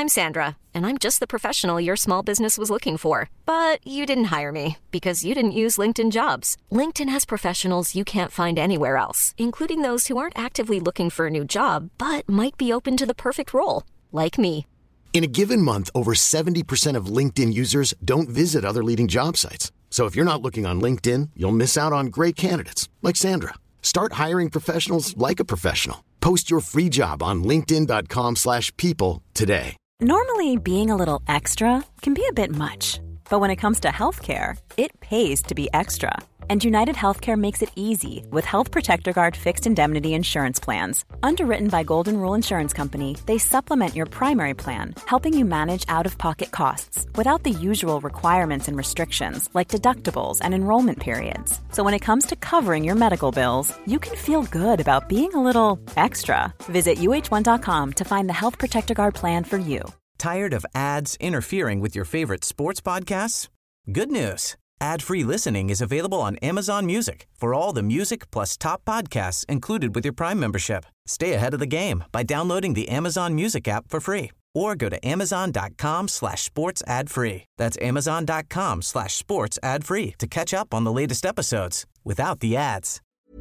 I'm Sandra, and I'm just the professional your small business was looking for. But you didn't hire me because you didn't use LinkedIn Jobs. LinkedIn has professionals you can't find anywhere else, including those who aren't actively looking for a new job, but might be open to the perfect role, like me. In a given month, over 70% of LinkedIn users don't visit other leading job sites. So if you're not looking on LinkedIn, you'll miss out on great candidates like Sandra. Start hiring professionals like a professional. Post your free job on linkedin.com/people today. Normally, being a little extra can be a bit much. But when it comes to healthcare, it pays to be extra. And United Healthcare makes it easy with Health Protector Guard fixed indemnity insurance plans. Underwritten by Golden Rule Insurance Company, they supplement your primary plan, helping you manage out-of-pocket costs without the usual requirements and restrictions like deductibles and enrollment periods. So when it comes to covering your medical bills, you can feel good about being a little extra. Visit UH1.com to find the Health Protector Guard plan for you. Tired of ads interfering with your favorite sports podcasts? Good news. Ad-free listening is available on Amazon Music for all the music plus top podcasts included with your Prime membership. Stay ahead of the game by downloading the Amazon Music app for free or go to amazon.com/sports ad free. That's amazon.com/sports ad free to catch up on the latest episodes without the ads.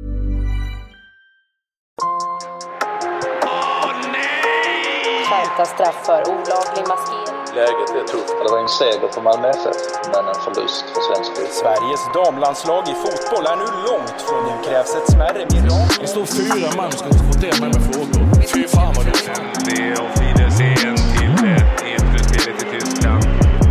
Skärpta straff för olaglig maskering. Läget är tufft. Det var en seger för Malmö FF, men en förlust för svensk fotboll. Sveriges damlandslag i fotboll är nu långt från nu krävs ett smärre mirakel. Det står 4 man ska inte få det med frågor. Fy fan vad det är. Det är och Fiedersen till efterspelet i Tyskland.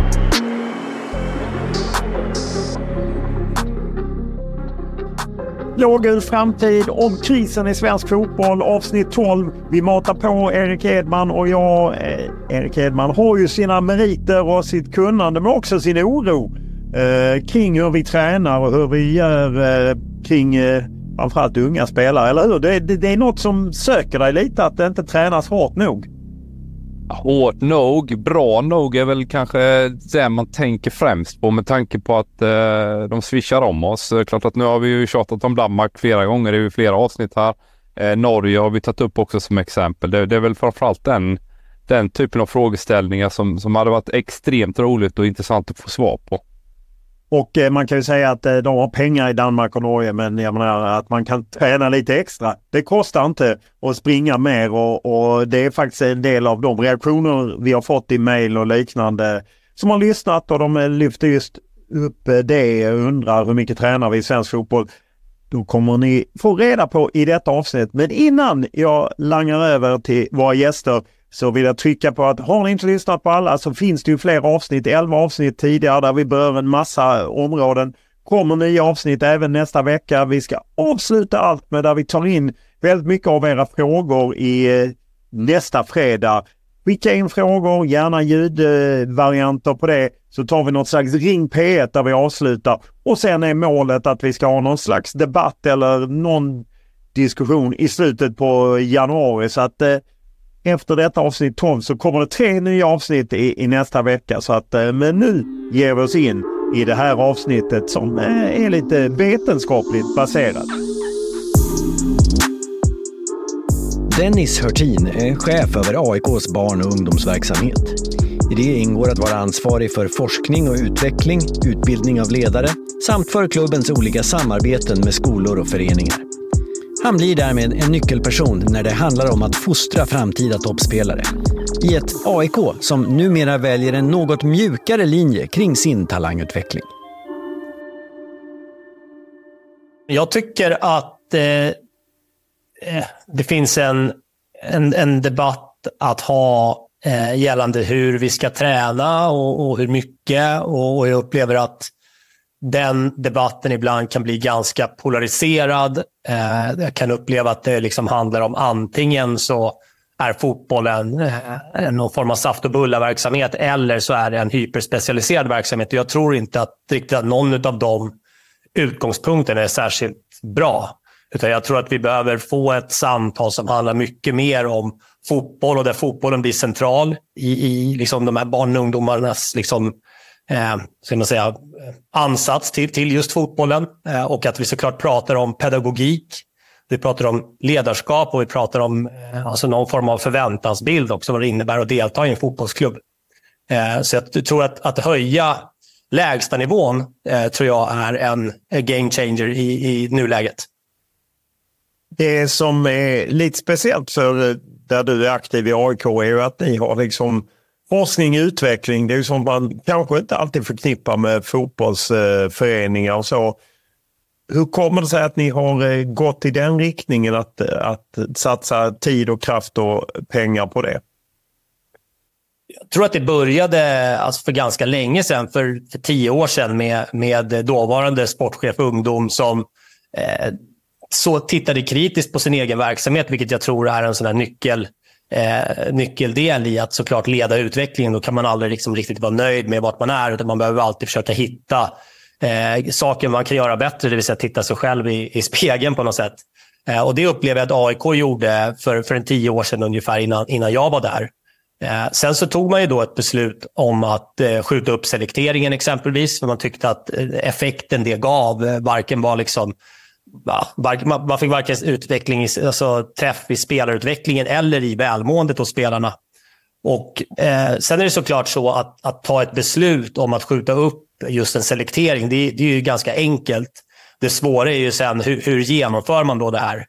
Blågul framtid om krisen i svensk fotboll, avsnitt 12. Vi matar på Erik Edman och jag. Erik Edman har ju sina meriter och sitt kunnande men också sin oro kring hur vi tränar och hur vi gör kring framförallt unga spelare, eller hur? Det är något som söker dig lite, att det inte tränas hårt nog. Hårt nog, bra nog är väl kanske det man tänker främst på, med tanke på att de swishar om oss. Klart att nu har vi ju tjatat om Danmark flera gånger, det är ju flera avsnitt här. Norge har vi tagit upp också som exempel. Det är väl framförallt den typen av frågeställningar som hade varit extremt roligt och intressant att få svar på. Och man kan ju säga att de har pengar i Danmark och Norge, men jag menar att man kan träna lite extra. Det kostar inte att springa mer och det är faktiskt en del av de reaktioner vi har fått i mejl och liknande som har lyssnat, och de lyfter just upp det och undrar hur mycket tränar vi i svensk fotboll. Då kommer ni få reda på i detta avsnitt. Men innan jag langar över till våra gäster så vill jag trycka på att har ni inte lyssnat på alla så finns det ju fler avsnitt, 11 avsnitt tidigare där vi berör en massa områden. Kommer nya avsnitt även nästa vecka. Vi ska avsluta allt med där vi tar in väldigt mycket av era frågor i nästa fredag. Skicka in frågor, gärna ljudvarianter på det, så tar vi något slags ring P1 där vi avslutar. Och sen är målet att vi ska ha någon slags debatt eller någon diskussion i slutet på januari, så att efter detta avsnitt 12 så kommer det 3 nya avsnitt i nästa vecka. Så att, men nu ger vi oss in i det här avsnittet som är lite vetenskapligt baserat. Dennis Hörtin är chef över AIKs barn- och ungdomsverksamhet. I det ingår att vara ansvarig för forskning och utveckling, utbildning av ledare samt för klubbens olika samarbeten med skolor och föreningar. Han blir därmed en nyckelperson när det handlar om att fostra framtida toppspelare. I ett AIK som numera väljer en något mjukare linje kring sin talangutveckling. Jag tycker att det finns en debatt att ha gällande hur vi ska träna och hur mycket. Och jag upplever att den debatten ibland kan bli ganska polariserad. Jag kan uppleva att det liksom handlar om antingen så är fotbollen någon form av saft- och bulla-verksamhet eller så är det en hyperspecialiserad verksamhet. Och jag tror inte att riktigt någon av de utgångspunkterna är särskilt bra. Utan jag tror att vi behöver få ett samtal som handlar mycket mer om fotboll och där fotbollen blir central i liksom de här barn- och ungdomarnas liksom, ska man säga, ansats till just fotbollen. Och att vi såklart pratar om pedagogik Vi pratar om ledarskap och vi pratar om alltså någon form av förväntansbild också, vad det innebär att delta i en fotbollsklubb. Så jag tror att höja lägsta nivån tror jag är en game changer i nuläget. Det som är lite speciellt för där du är aktiv i AIK är ju att ni har liksom forskning och utveckling. Det är ju som man kanske inte alltid förknippar med fotbollsföreningar och så. Hur kommer det sig att ni har gått i den riktningen att satsa tid och kraft och pengar på det? Jag tror att det började alltså för ganska länge sedan, för 10 år sedan med dåvarande sportchef ungdom som så tittade kritiskt på sin egen verksamhet, vilket jag tror är en sån här nyckeldel i att såklart leda utvecklingen. Då kan man aldrig liksom riktigt vara nöjd med vart man är, utan man behöver alltid försöka hitta saker man kan göra bättre, det vill säga titta sig själv i spegeln på något sätt. Och det upplever jag att AIK gjorde för en 10 år sedan ungefär innan jag var där. Sen så tog man ju då ett beslut om att skjuta upp selekteringen exempelvis, för man tyckte att effekten det gav varken var liksom man fick varken utveckling, alltså träff i spelarutvecklingen eller i välmåendet hos spelarna. Och sen är det såklart så att ta ett beslut om att skjuta upp just en selektering, det är ju ganska enkelt. Det svåra är ju sen hur genomför man då det här?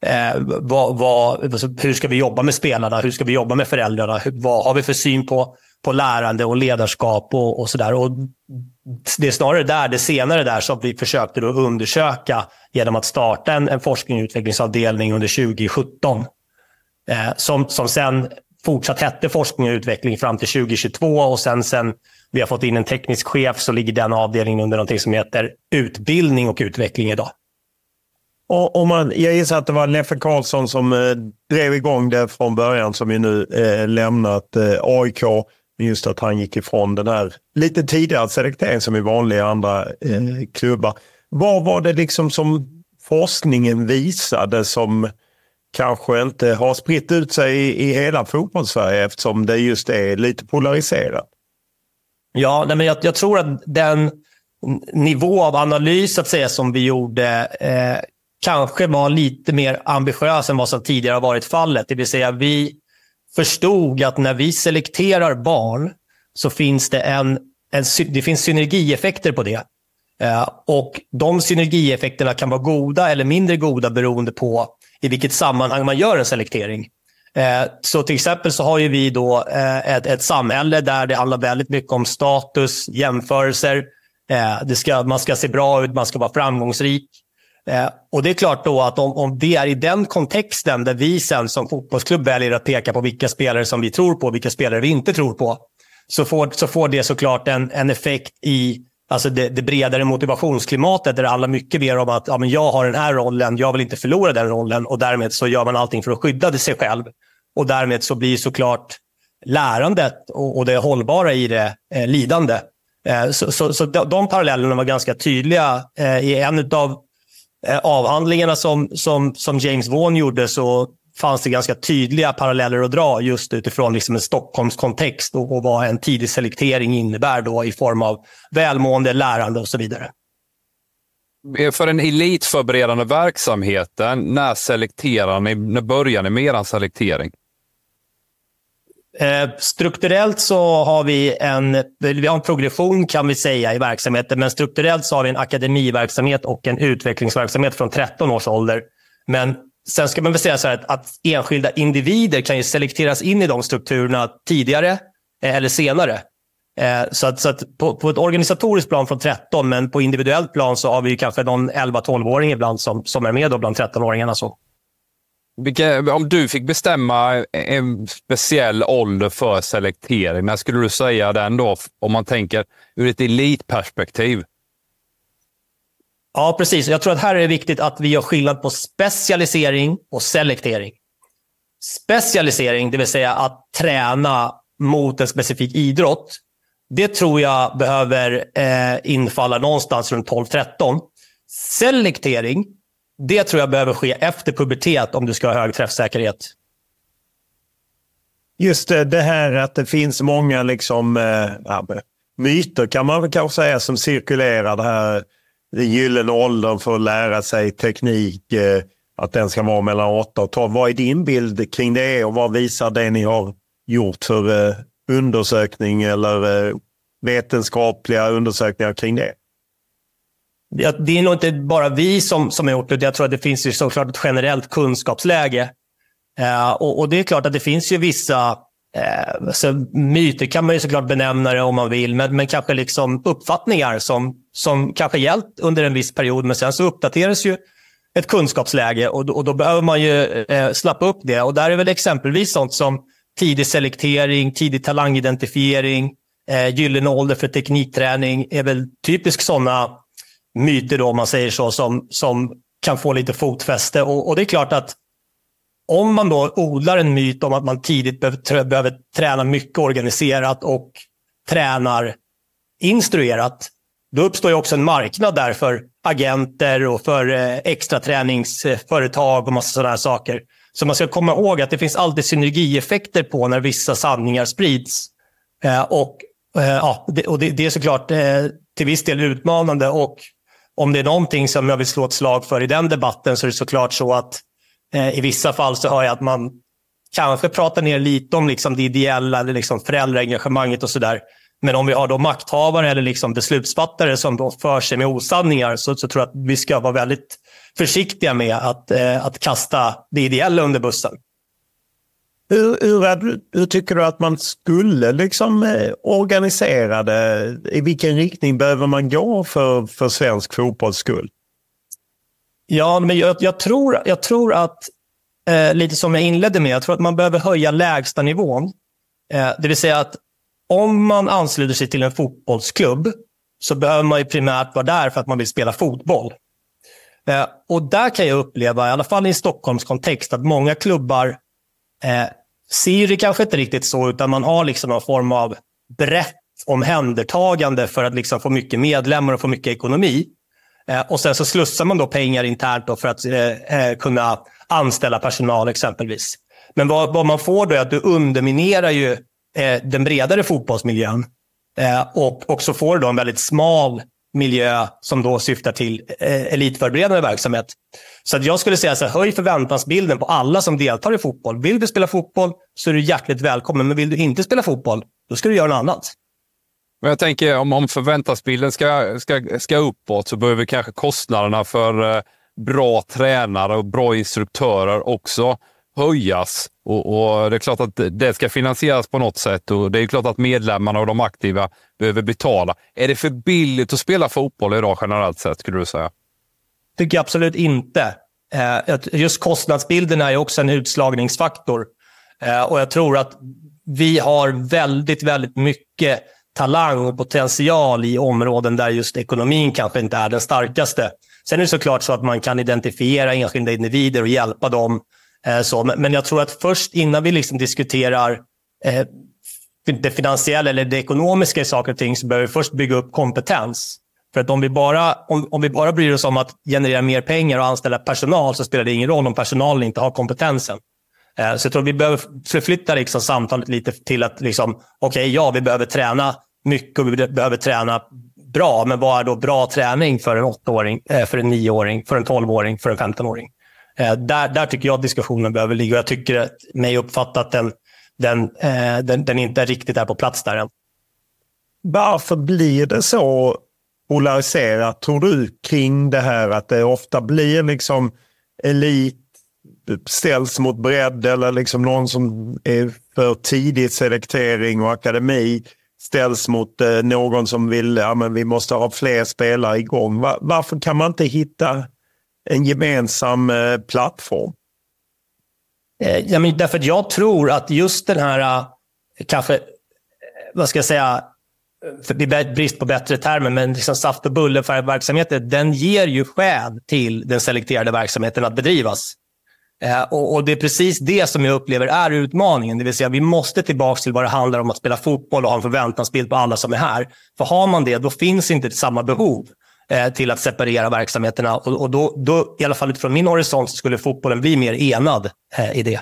Hur ska vi jobba med spelarna? Hur ska vi jobba med föräldrarna? Vad har vi för syn på lärande och ledarskap och sådär? Och det är snarare det senare där som vi försökte då undersöka genom att starta en forskning och utvecklingsavdelning under 2017. Som sen fortsatt hette forskning och utveckling fram till 2022, och sen vi har fått in en teknisk chef så ligger den avdelningen under någonting som heter utbildning och utveckling idag. Och jag gissar att det var Leffe Karlsson som drev igång det från början, som ju nu lämnat AIK. Just att han gick ifrån den här lite tidigare selektering som i vanliga andra klubbar. Vad var det liksom som forskningen visade som kanske inte har spritt ut sig i hela fotbollssverige, eftersom det just är lite polariserat? Ja, men jag tror att den nivå av analys att säga som vi gjorde kanske var lite mer ambitiös än vad som tidigare har varit fallet. Det vill säga vi förstod att när vi selekterar barn så finns det finns synergieffekter på det. Och de synergieffekterna kan vara goda eller mindre goda beroende på i vilket sammanhang man gör en selektering. Så till exempel så har ju vi då ett samhälle där det handlar väldigt mycket om status, jämförelser. Man ska se bra ut, man ska vara framgångsrik. Och det är klart då att om det är i den kontexten där vi sen som fotbollsklubb väljer att peka på vilka spelare som vi tror på, vilka spelare vi inte tror på, så får det såklart en effekt i alltså det bredare motivationsklimatet, där det handlar mycket mer om att men jag har den här rollen, jag vill inte förlora den rollen, och därmed så gör man allting för att skydda sig själv. Och därmed så blir såklart lärandet och det hållbara i det lidande. Så de parallellerna var ganska tydliga. I en av avhandlingarna som James Vaughan gjorde så fanns det ganska tydliga paralleller att dra just utifrån liksom en Stockholms kontext och vad en tidig selektering innebär då i form av välmående, lärande och så vidare. För den elitförberedande verksamheten, när börjar ni med er selektering? Strukturellt så har vi en progression kan vi säga i verksamheten, men strukturellt så har vi en akademiverksamhet och en utvecklingsverksamhet från 13 års ålder. Men sen ska man väl säga så här att enskilda individer kan ju selekteras in i de strukturerna tidigare eller senare. Så att på ett organisatoriskt plan från 13, men på individuellt plan så har vi ju kanske någon 11-12-åring ibland som är med då bland 13-åringarna så. Om du fick bestämma en speciell ålder för selektering, när skulle du säga den då, om man tänker ur ett elitperspektiv? Ja, precis. Jag tror att här är det viktigt att vi gör skillnad på specialisering och selektering. Specialisering, det vill säga att träna mot en specifik idrott, det tror jag behöver infalla någonstans runt 12-13. Selektering, det tror jag behöver ske efter pubertet om du ska ha hög träffsäkerhet. Just det här att det finns många liksom, myter kan man väl kanske säga som cirkulerar. Det här den gyllene åldern för att lära sig teknik. att den ska vara mellan 8 och 12. Vad är din bild kring det och vad visar det ni har gjort för undersökning eller vetenskapliga undersökningar kring det? Det är nog inte bara vi som har gjort det. Jag tror att det finns ju såklart ett generellt kunskapsläge. Och det är klart att det finns ju vissa myter kan man ju såklart benämna det om man vill. Men kanske liksom uppfattningar som kanske gällt under en viss period. Men sen så uppdateras ju ett kunskapsläge och då behöver man ju slappa upp det. Och där är väl exempelvis sånt som tidig selektering, tidig talangidentifiering, gyllene ålder för teknikträning är väl typiskt sådana myter då, om man säger så, som kan få lite fotfäste. Och det är klart att om man då odlar en myt om att man tidigt behöver träna mycket organiserat och tränar instruerat, då uppstår ju också en marknad där för agenter och för extra träningsföretag och massa sådana här saker. Så man ska komma ihåg att det finns alltid synergieffekter på när vissa sanningar sprids. Det är såklart till viss del utmanande, och om det är någonting som jag vill slå ett slag för i den debatten så är det såklart så att i vissa fall så hör jag att man kanske pratar ner lite om liksom det ideella eller liksom föräldraengagemanget och sådär. Men om vi har då makthavare eller liksom beslutsfattare som då för sig med osanningar så tror jag att vi ska vara väldigt försiktiga med att kasta det ideella under bussen. Hur tycker du att man skulle liksom organisera det? I vilken riktning behöver man gå för svensk fotbolls skull? Ja, men jag tror att lite som jag inledde med, jag tror att man behöver höja lägsta nivån. Det vill säga att om man ansluter sig till en fotbollsklubb så behöver man ju primärt vara där för att man vill spela fotboll. Och där kan jag uppleva, i alla fall i Stockholms kontext, att många klubbar ser det kanske inte riktigt så, utan man har liksom någon form av brett omhändertagande för att liksom få mycket medlemmar och få mycket ekonomi. Och sen så slussar man då pengar internt då för att kunna anställa personal exempelvis. Men vad man får då är att du underminerar ju den bredare fotbollsmiljön. Och så får du då en väldigt smal miljö som då syftar till elitförberedande verksamhet. Så att jag skulle säga så här, höj förväntansbilden på alla som deltar i fotboll. Vill du spela fotboll så är du hjärtligt välkommen. Men vill du inte spela fotboll, då ska du göra något annat. Men jag tänker om förväntansbilden ska uppåt så behöver kanske kostnaderna för bra tränare och bra instruktörer också höjas. Och det är klart att det ska finansieras på något sätt, och det är klart att medlemmarna och de aktiva behöver betala. Är det för billigt att spela fotboll idag generellt sett, skulle du säga? Tycker jag absolut inte. Just kostnadsbilden är ju också en utslagningsfaktor. Och jag tror att vi har väldigt, väldigt mycket talang och potential i områden där just ekonomin kanske inte är den starkaste. Sen är det såklart så att man kan identifiera enskilda individer och hjälpa dem. Men jag tror att först innan vi liksom diskuterar det finansiella eller det ekonomiska i saker och ting så behöver vi först bygga upp kompetens. För att om vi bara bryr oss om att generera mer pengar och anställa personal så spelar det ingen roll om personalen inte har kompetensen. Så jag tror att vi behöver förflytta liksom samtalet lite till att liksom, vi behöver träna mycket och vi behöver träna bra. Men vad är då bra träning för en 8-åring, för en 9-åring, för en 12-åring, för en 15-åring? Där tycker jag att diskussionen behöver ligga. Och jag tycker mig uppfatta att den inte riktigt är på plats där än. Varför blir det så polariserat, tror du, kring det här att det ofta blir liksom elit ställs mot bredd, eller liksom någon som är för tidigt selektering och akademi ställs mot någon som vill, men vi måste ha fler spelare igång. Varför kan man inte hitta en gemensam plattform? Därför att jag tror att just den här kanske, vad ska jag säga, för brist på bättre termer, men liksom saft- och bullefärgverksamheten, den ger ju skäl till den selekterade verksamheten att bedrivas. Och det är precis det som jag upplever är utmaningen. Det vill säga vi måste tillbaka till vad det handlar om att spela fotboll och ha en förväntansbild på alla som är här. För har man det, då finns inte samma behov till att separera verksamheterna. Och då, i alla fall utifrån min horisont, så skulle fotbollen bli mer enad i det.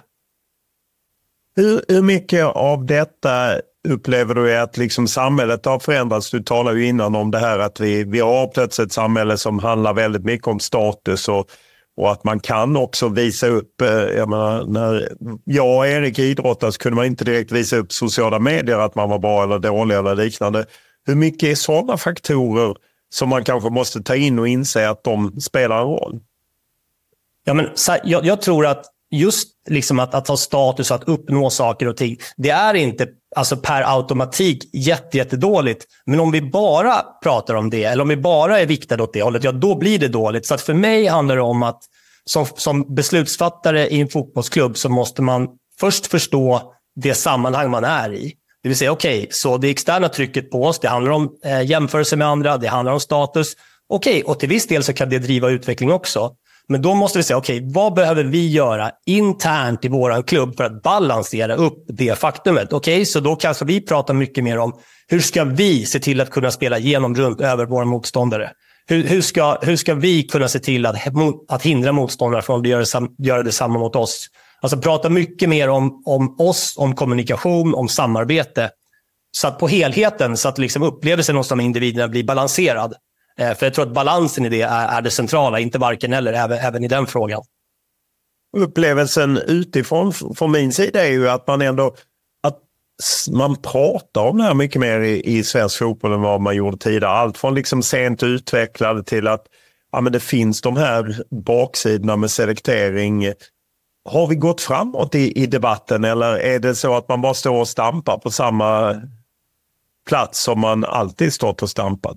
Hur mycket av detta upplever du att liksom samhället har förändrats? Du talar ju innan om det här att vi har plötsligt ett samhälle som handlar väldigt mycket om status Och att man kan också visa upp, jag menar, när jag och Erik idrottade så kunde man inte direkt visa upp sociala medier att man var bra eller dålig eller liknande. Hur mycket är sådana faktorer som man kanske måste ta in och inse att de spelar en roll? Ja, men jag tror att just liksom att ha status, att uppnå saker och ting, det är inte alltså per automatik jättedåligt. Men om vi bara pratar om det, eller om vi bara är viktade åt det hållet, ja, då blir det dåligt. Så att för mig handlar det om att som beslutsfattare i en fotbollsklubb så måste man först förstå det sammanhang man är i. Det vill säga, okej, så det externa trycket på oss, det handlar om jämförelse med andra, det handlar om status. Okej, och till viss del så kan det driva utveckling också. Men då måste vi säga, okej, vad behöver vi göra internt i våran klubb för att balansera upp det faktumet? Okej, så då kanske vi pratar mycket mer om hur ska vi se till att kunna spela genom runt över våra motståndare? Hur ska vi kunna se till att hindra motståndare från att göra detsamma mot oss? Alltså prata mycket mer om oss, om kommunikation, om samarbete. Så att på helheten, så att liksom upplevelsen hos de individerna blir balanserad. För jag tror att balansen i det är det centrala, inte varken eller, även i den frågan. Upplevelsen utifrån från min sida är ju att man ändå man pratar om det här mycket mer i svensk fotboll än vad man gjorde tidigare. Allt från liksom sent utvecklade till att men det finns de här baksidorna med selektering. Har vi gått framåt i debatten, eller är det så att man bara står och stampar på samma plats som man alltid stått och stampat?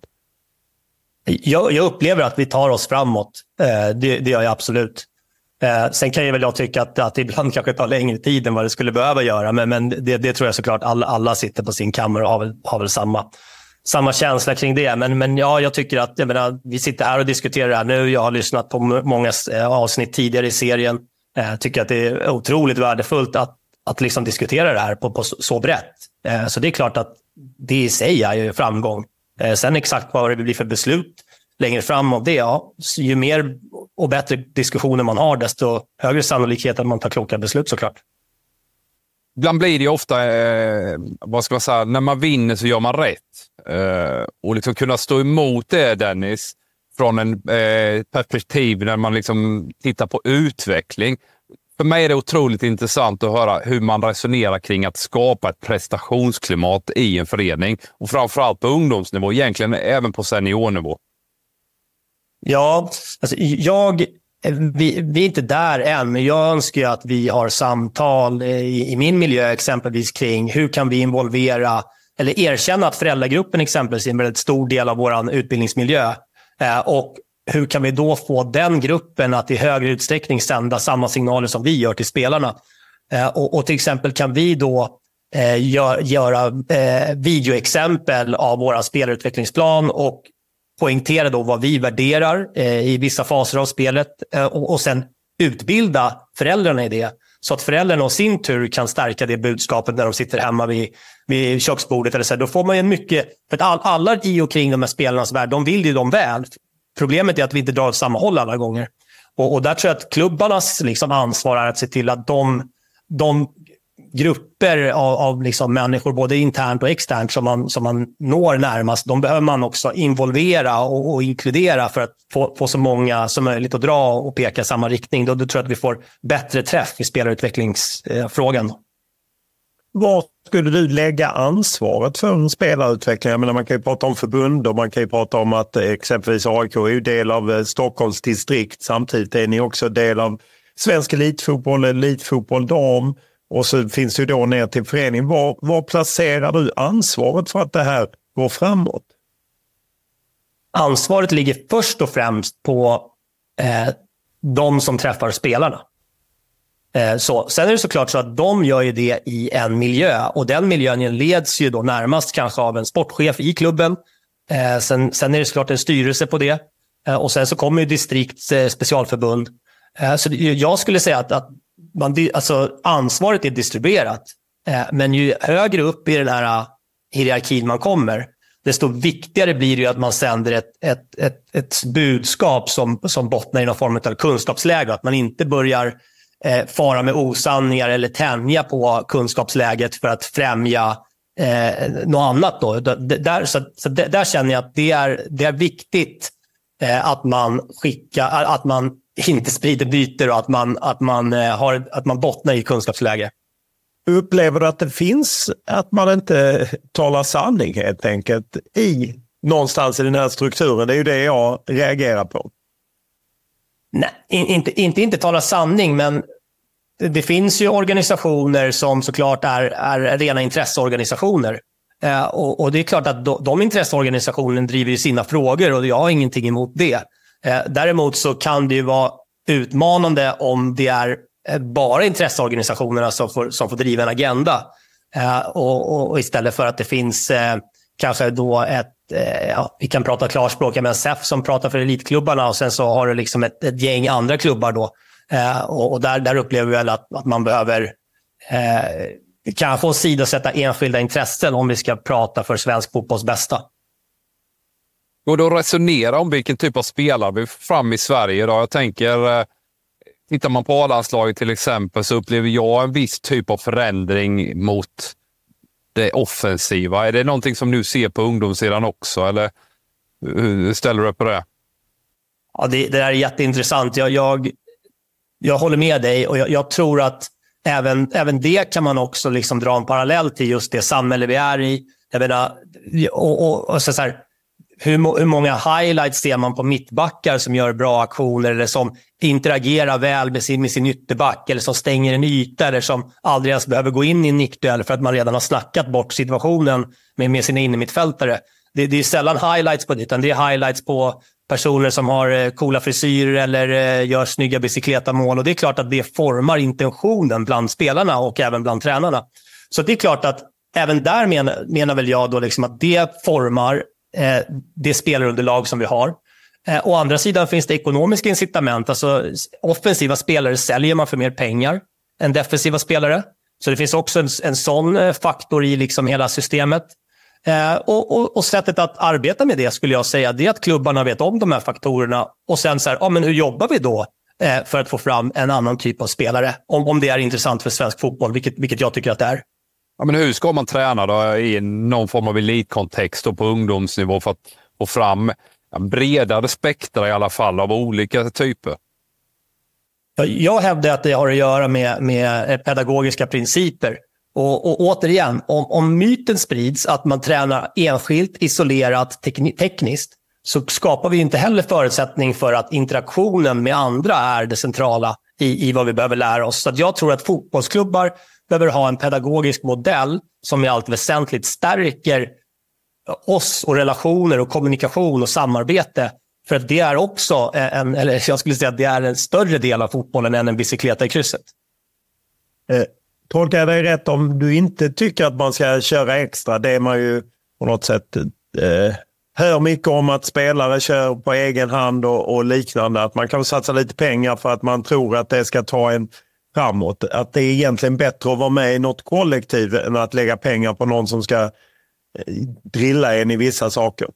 Jag upplever att vi tar oss framåt. Det gör jag absolut. Sen kan jag tycka att ibland kanske tar längre tid än vad det skulle behöva göra. Men det tror jag såklart alla sitter på sin kammare och har väl samma känsla kring det. Men ja, jag tycker att vi sitter här och diskuterar det här nu. Jag har lyssnat på många avsnitt tidigare i serien. Jag tycker att det är otroligt värdefullt att liksom diskutera det här på så brett. Så det är klart att det i sig är ju framgång. Sen exakt vad det blir för beslut längre fram av det, ja, ju mer och bättre diskussioner man har, desto högre sannolikhet att man tar kloka beslut såklart. Ibland blir det ofta, vad ska man säga, när man vinner så gör man rätt. Och liksom kunna stå emot det, Dennis, från en perspektiv när man liksom tittar på utveckling. För mig är det otroligt intressant att höra hur man resonerar kring att skapa ett prestationsklimat i en förening. Och framförallt på ungdomsnivå, egentligen även på seniornivå. Ja, alltså vi är inte där än, men jag önskar att vi har samtal i min miljö exempelvis kring hur kan vi involvera eller erkänna att föräldragruppen exempelvis är en väldigt stor del av vår utbildningsmiljö. Och hur kan vi då få den gruppen att i högre utsträckning sända samma signaler som vi gör till spelarna? Och till exempel kan vi då göra videoexempel av våra spelarutvecklingsplan och poängtera då vad vi värderar i vissa faser av spelet och sen utbilda föräldrarna i det. Så att föräldrarna och sin tur kan stärka det budskapet när de sitter hemma vid köksbordet. Eller så. Då får man ju mycket, för att alla i och kring de här spelarnas värld, de vill ju dem väl. Problemet är att vi inte drar åt samma håll alla gånger. Och där tror jag att klubbarnas liksom ansvar är att se till att de grupper av liksom människor, både internt och externt, som man når närmast, de behöver man också involvera och inkludera för att få så många som möjligt att dra och peka i samma riktning. Då tror jag att vi får bättre träff i spelarutvecklingsfrågan. Var skulle du lägga ansvaret för en spelarutveckling? Jag menar, man kan ju prata om förbund och man kan ju prata om att exempelvis AIK är ju del av Stockholms distrikt. Samtidigt är ni också del av svensk elitfotboll dam. Och så finns det ju då ner till föreningen. Var placerar du ansvaret för att det här går framåt? Ansvaret ligger först och främst på de som träffar spelarna. Sen är det såklart så att de gör ju det i en miljö. Och den miljön leds ju då närmast kanske av en sportchef i klubben. Sen är det såklart en styrelse på det. Och sen så kommer ju distrikt specialförbund. Så jag skulle säga att ansvaret är distribuerat. Men ju högre upp i den här hierarkin man kommer, desto viktigare blir det ju att man sänder ett budskap som bottnar i någon form av kunskapsläge. Att man inte börjar fara med osanningar eller tänja på kunskapsläget för att främja något annat. Då. Där känner jag att det är viktigt att man inte sprider byter och att man bottnar i kunskapsläge. Upplever du att det finns att man inte talar sanning helt enkelt någonstans i den här strukturen? Det är ju det jag reagerar på. Nej, inte tala sanning, men det finns ju organisationer som såklart är rena intresseorganisationer. Och det är klart att de intresseorganisationerna driver ju sina frågor och jag har ingenting emot det. Däremot så kan det ju vara utmanande om det är bara intresseorganisationerna som får driva en agenda. Och istället för att det finns kanske då vi kan prata klarspråk, men SEF som pratar för elitklubbarna och sen så har du liksom ett gäng andra klubbar då. Och där upplever vi väl att man behöver kanske åsidosätta enskilda intressen om vi ska prata för svensk fotbolls bästa. Går det att resonera om vilken typ av spelare vi får fram i Sverige då? Jag tänker, tittar man på A-landslaget till exempel så upplever jag en viss typ av förändring mot det offensiva. Är det någonting som du ser på ungdomssidan också? Eller hur ställer du upp på det? Ja, det där är jätteintressant. Jag håller med dig och jag tror att även det kan man också liksom dra en parallell till just det samhälle vi är i. Jag menar, och så här, hur många highlights ser man på mittbackar som gör bra aktioner eller som interagerar väl med sin ytterback eller som stänger en yta eller som aldrig ens behöver gå in i en nickduell för att man redan har snackat bort situationen med sina innermittfältare. Det är sällan highlights på det, utan det är highlights på personer som har coola frisyrer eller gör snygga bicicletamål, och det är klart att det formar intentionen bland spelarna och även bland tränarna. Så det är klart att även där menar väl jag då liksom att det formar det spelarunderlag som vi har. Å andra sidan finns det ekonomiska incitament. Alltså offensiva spelare säljer man för mer pengar än defensiva spelare. Så det finns också en sån faktor i liksom hela systemet. Och sättet att arbeta med det skulle jag säga, det är att klubbarna vet om de här faktorerna och sen så här, men hur jobbar vi då för att få fram en annan typ av spelare om det är intressant för svensk fotboll, vilket jag tycker att det är. Ja, men hur ska man träna då i någon form av elitkontext och på ungdomsnivå för att få fram en bredare spektra i alla fall av olika typer? Jag hävdar att det har att göra med pedagogiska principer. Och återigen, om myten sprids att man tränar enskilt, isolerat, tekniskt, så skapar vi inte heller förutsättning för att interaktionen med andra är det centrala i vad vi behöver lära oss. Så att jag tror att fotbollsklubbar behöver ha en pedagogisk modell som i allt väsentligt stärker oss och relationer och kommunikation och samarbete. För att det är också jag skulle säga att det är en större del av fotbollen än en bicykleta i krysset. Tolkar jag dig rätt om du inte tycker att man ska köra extra? Det är man ju på något sätt hör mycket om att spelare kör på egen hand och liknande. Att man kan satsa lite pengar för att man tror att det ska ta en framåt. Att det är egentligen bättre att vara med i något kollektiv än att lägga pengar på någon som ska drilla en i vissa saker.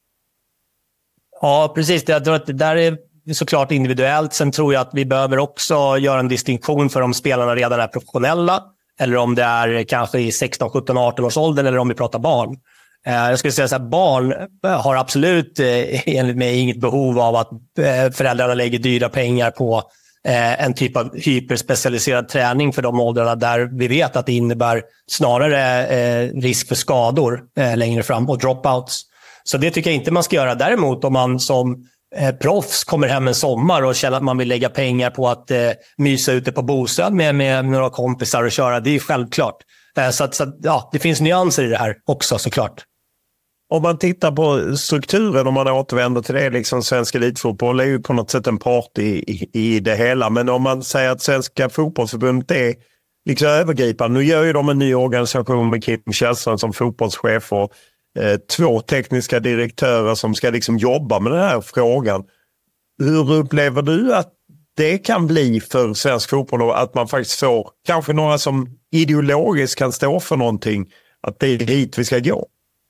Ja, precis. Jag tror att det där är såklart individuellt. Sen tror jag att vi behöver också göra en distinktion för om spelarna redan är professionella eller om det är kanske i 16, 17, 18 års ålder eller om vi pratar barn. Jag skulle säga så här, barn har absolut enligt mig inget behov av att föräldrarna lägger dyra pengar på en typ av hyperspecialiserad träning för de åldrarna där vi vet att det innebär snarare risk för skador längre fram och dropouts. Så det tycker jag inte man ska göra. Däremot om man som proffs kommer hem en sommar och känner att man vill lägga pengar på att mysa ute på Bosön med några kompisar och köra, det är självklart. Så ja, det finns nyanser i det här också såklart. Om man tittar på strukturen, om man återvänder till det, liksom svensk elitfotboll är ju på något sätt en part i det hela. Men om man säger att Svenska fotbollsförbundet är liksom övergripande. Nu gör ju de en ny organisation med Kim Källström som fotbollschef och 2 tekniska direktörer som ska liksom jobba med den här frågan. Hur upplever du att det kan bli för svensk fotboll och att man faktiskt får kanske några som ideologiskt kan stå för någonting, att det är hit vi ska gå?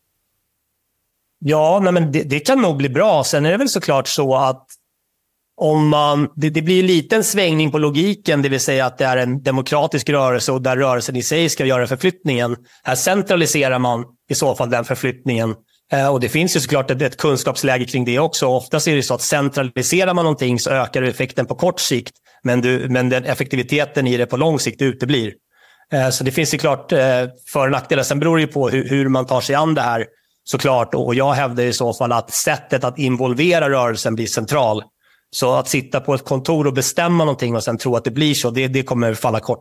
Ja, men det kan nog bli bra. Sen är det väl såklart så att om det blir lite en svängning på logiken, det vill säga att det är en demokratisk rörelse och där rörelsen i sig ska göra förflyttningen. Här centraliserar man i så fall den förflyttningen Och det finns ju såklart ett kunskapsläge kring det också. Oftast är det så att centraliserar man någonting så ökar effekten på kort sikt, men den effektiviteten i det på lång sikt uteblir. Så det finns ju klart för- och nackdelar. Sen beror det ju på hur man tar sig an det här såklart. Och jag hävdar i så fall att sättet att involvera rörelsen blir central. Så att sitta på ett kontor och bestämma någonting och sen tro att det blir så, det kommer falla kort.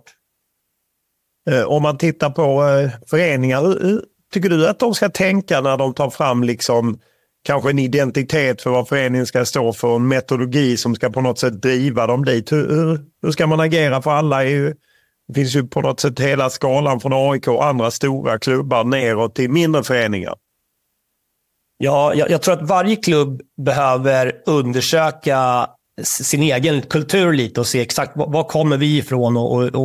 Om man tittar på föreningar, hur tycker du att de ska tänka när de tar fram liksom kanske en identitet för vad föreningen ska stå för, en metodologi som ska på något sätt driva dem dit? Hur ska man agera? För alla det finns ju på något sätt hela skalan från AIK och andra stora klubbar neråt till mindre föreningar. Ja, jag tror att varje klubb behöver undersöka sin egen kultur lite och se exakt var kommer vi ifrån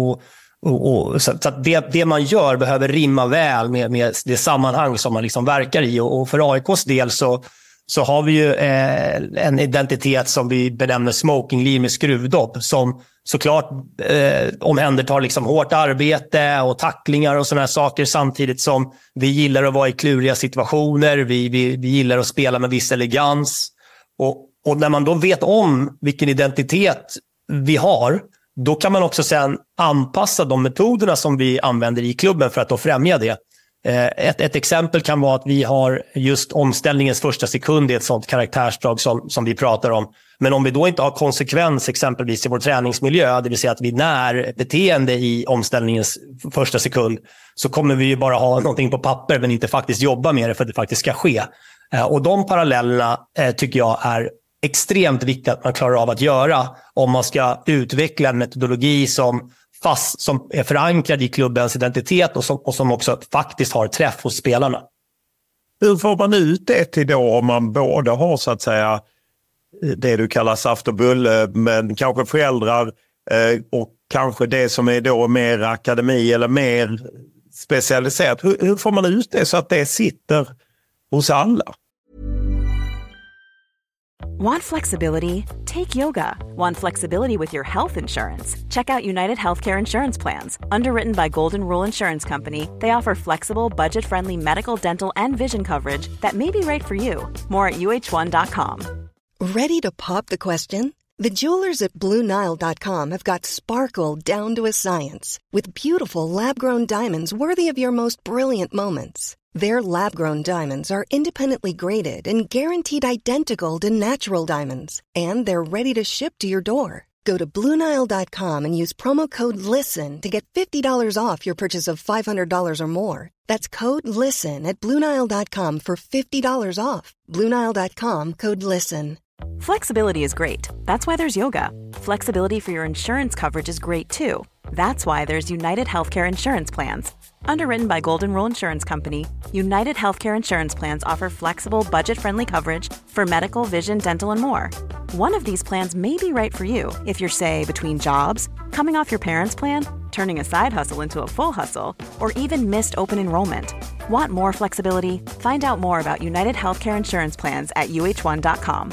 så att det man gör behöver rimma väl med det sammanhang som man liksom verkar i. Och för AIKs del så har vi ju en identitet som vi benämner smokingliv med skruvdobb, som såklart omhändertar liksom hårt arbete och tacklingar och sådana här saker, samtidigt som vi gillar att vara i kluriga situationer, vi gillar att spela med viss elegans. Och när man då vet om vilken identitet vi har, då kan man också sen anpassa de metoderna som vi använder i klubben för att då främja det. Ett exempel kan vara att vi har just omställningens första sekund i ett sånt karaktärsdrag som vi pratar om. Men om vi då inte har konsekvens exempelvis i vår träningsmiljö, det vill säga att vi när beteende i omställningens första sekund, så kommer vi ju bara ha någonting på papper men inte faktiskt jobba med det för att det faktiskt ska ske. Och de parallellerna tycker jag är extremt viktigt att man klarar av att göra om man ska utveckla en metodologi som är förankrad i klubbens identitet och som också faktiskt har träff hos spelarna. Hur får man ut det till då om man både har så att säga det du kallar saft och bulle, men kanske föräldrar och kanske det som är då mer akademi eller mer specialiserat. Hur får man ut det så att det sitter hos alla? Want flexibility? Take yoga. Want flexibility with your health insurance? Check out United Healthcare Insurance Plans. Underwritten by Golden Rule Insurance Company, they offer flexible, budget-friendly medical, dental, and vision coverage that may be right for you. More at uh1.com. Ready to pop the question? The jewelers at BlueNile.com have got sparkle down to a science with beautiful lab-grown diamonds worthy of your most brilliant moments. Their lab-grown diamonds are independently graded and guaranteed identical to natural diamonds. And they're ready to ship to your door. Go to BlueNile.com and use promo code LISTEN to get $50 off your purchase of $500 or more. That's code LISTEN at BlueNile.com for $50 off. BlueNile.com, code LISTEN. Flexibility is great. That's why there's yoga. Flexibility for your insurance coverage is great too. That's why there's United Healthcare Insurance Plans. Underwritten by Golden Rule Insurance Company, United Healthcare Insurance Plans offer flexible, budget-friendly coverage for medical, vision, dental, and more. One of these plans may be right for you if you're, say, between jobs, coming off your parents' plan, turning a side hustle into a full hustle, or even missed open enrollment. Want more flexibility? Find out more about United Healthcare Insurance Plans at uh1.com.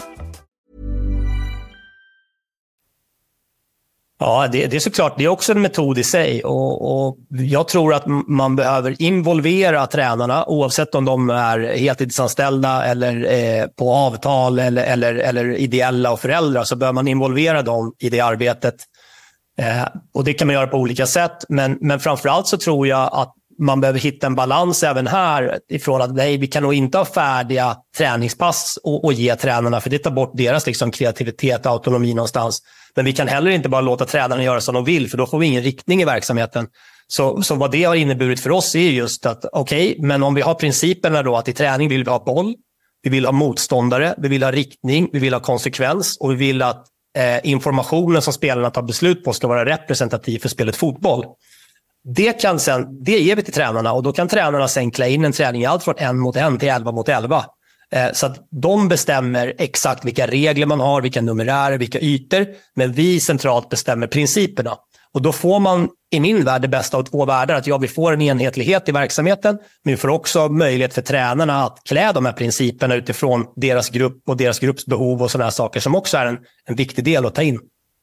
Ja, det är såklart. Det är också en metod i sig. Och jag tror att man behöver involvera tränarna, oavsett om de är heltidsanställda eller på avtal eller ideella och föräldrar, så bör man involvera dem i det arbetet. Och det kan man göra på olika sätt. Men framförallt så tror jag att man behöver hitta en balans även här ifrån att nej, vi kan nog inte ha färdiga träningspass och ge tränarna, för det tar bort deras liksom kreativitet och autonomi någonstans. Men vi kan heller inte bara låta tränarna göra som de vill, för då får vi ingen riktning i verksamheten. Så vad det har inneburit för oss är just att okej, men om vi har principerna då att i träning vill vi ha boll, vi vill ha motståndare, vi vill ha riktning, vi vill ha konsekvens och vi vill att informationen som spelarna tar beslut på ska vara representativ för spelet fotboll. Det ger vi till tränarna, och då kan tränarna sen klä in en träning i allt från 1-1 till 11-11. Så att de bestämmer exakt vilka regler man har, vilka numerärer, vilka ytor, men vi centralt bestämmer principerna. Och då får man i min värld det bästa av två världar, att vi får en enhetlighet i verksamheten, men vi får också möjlighet för tränarna att klä de här principerna utifrån deras grupp och deras grupps behov och sådana här saker som också är en viktig del att ta in.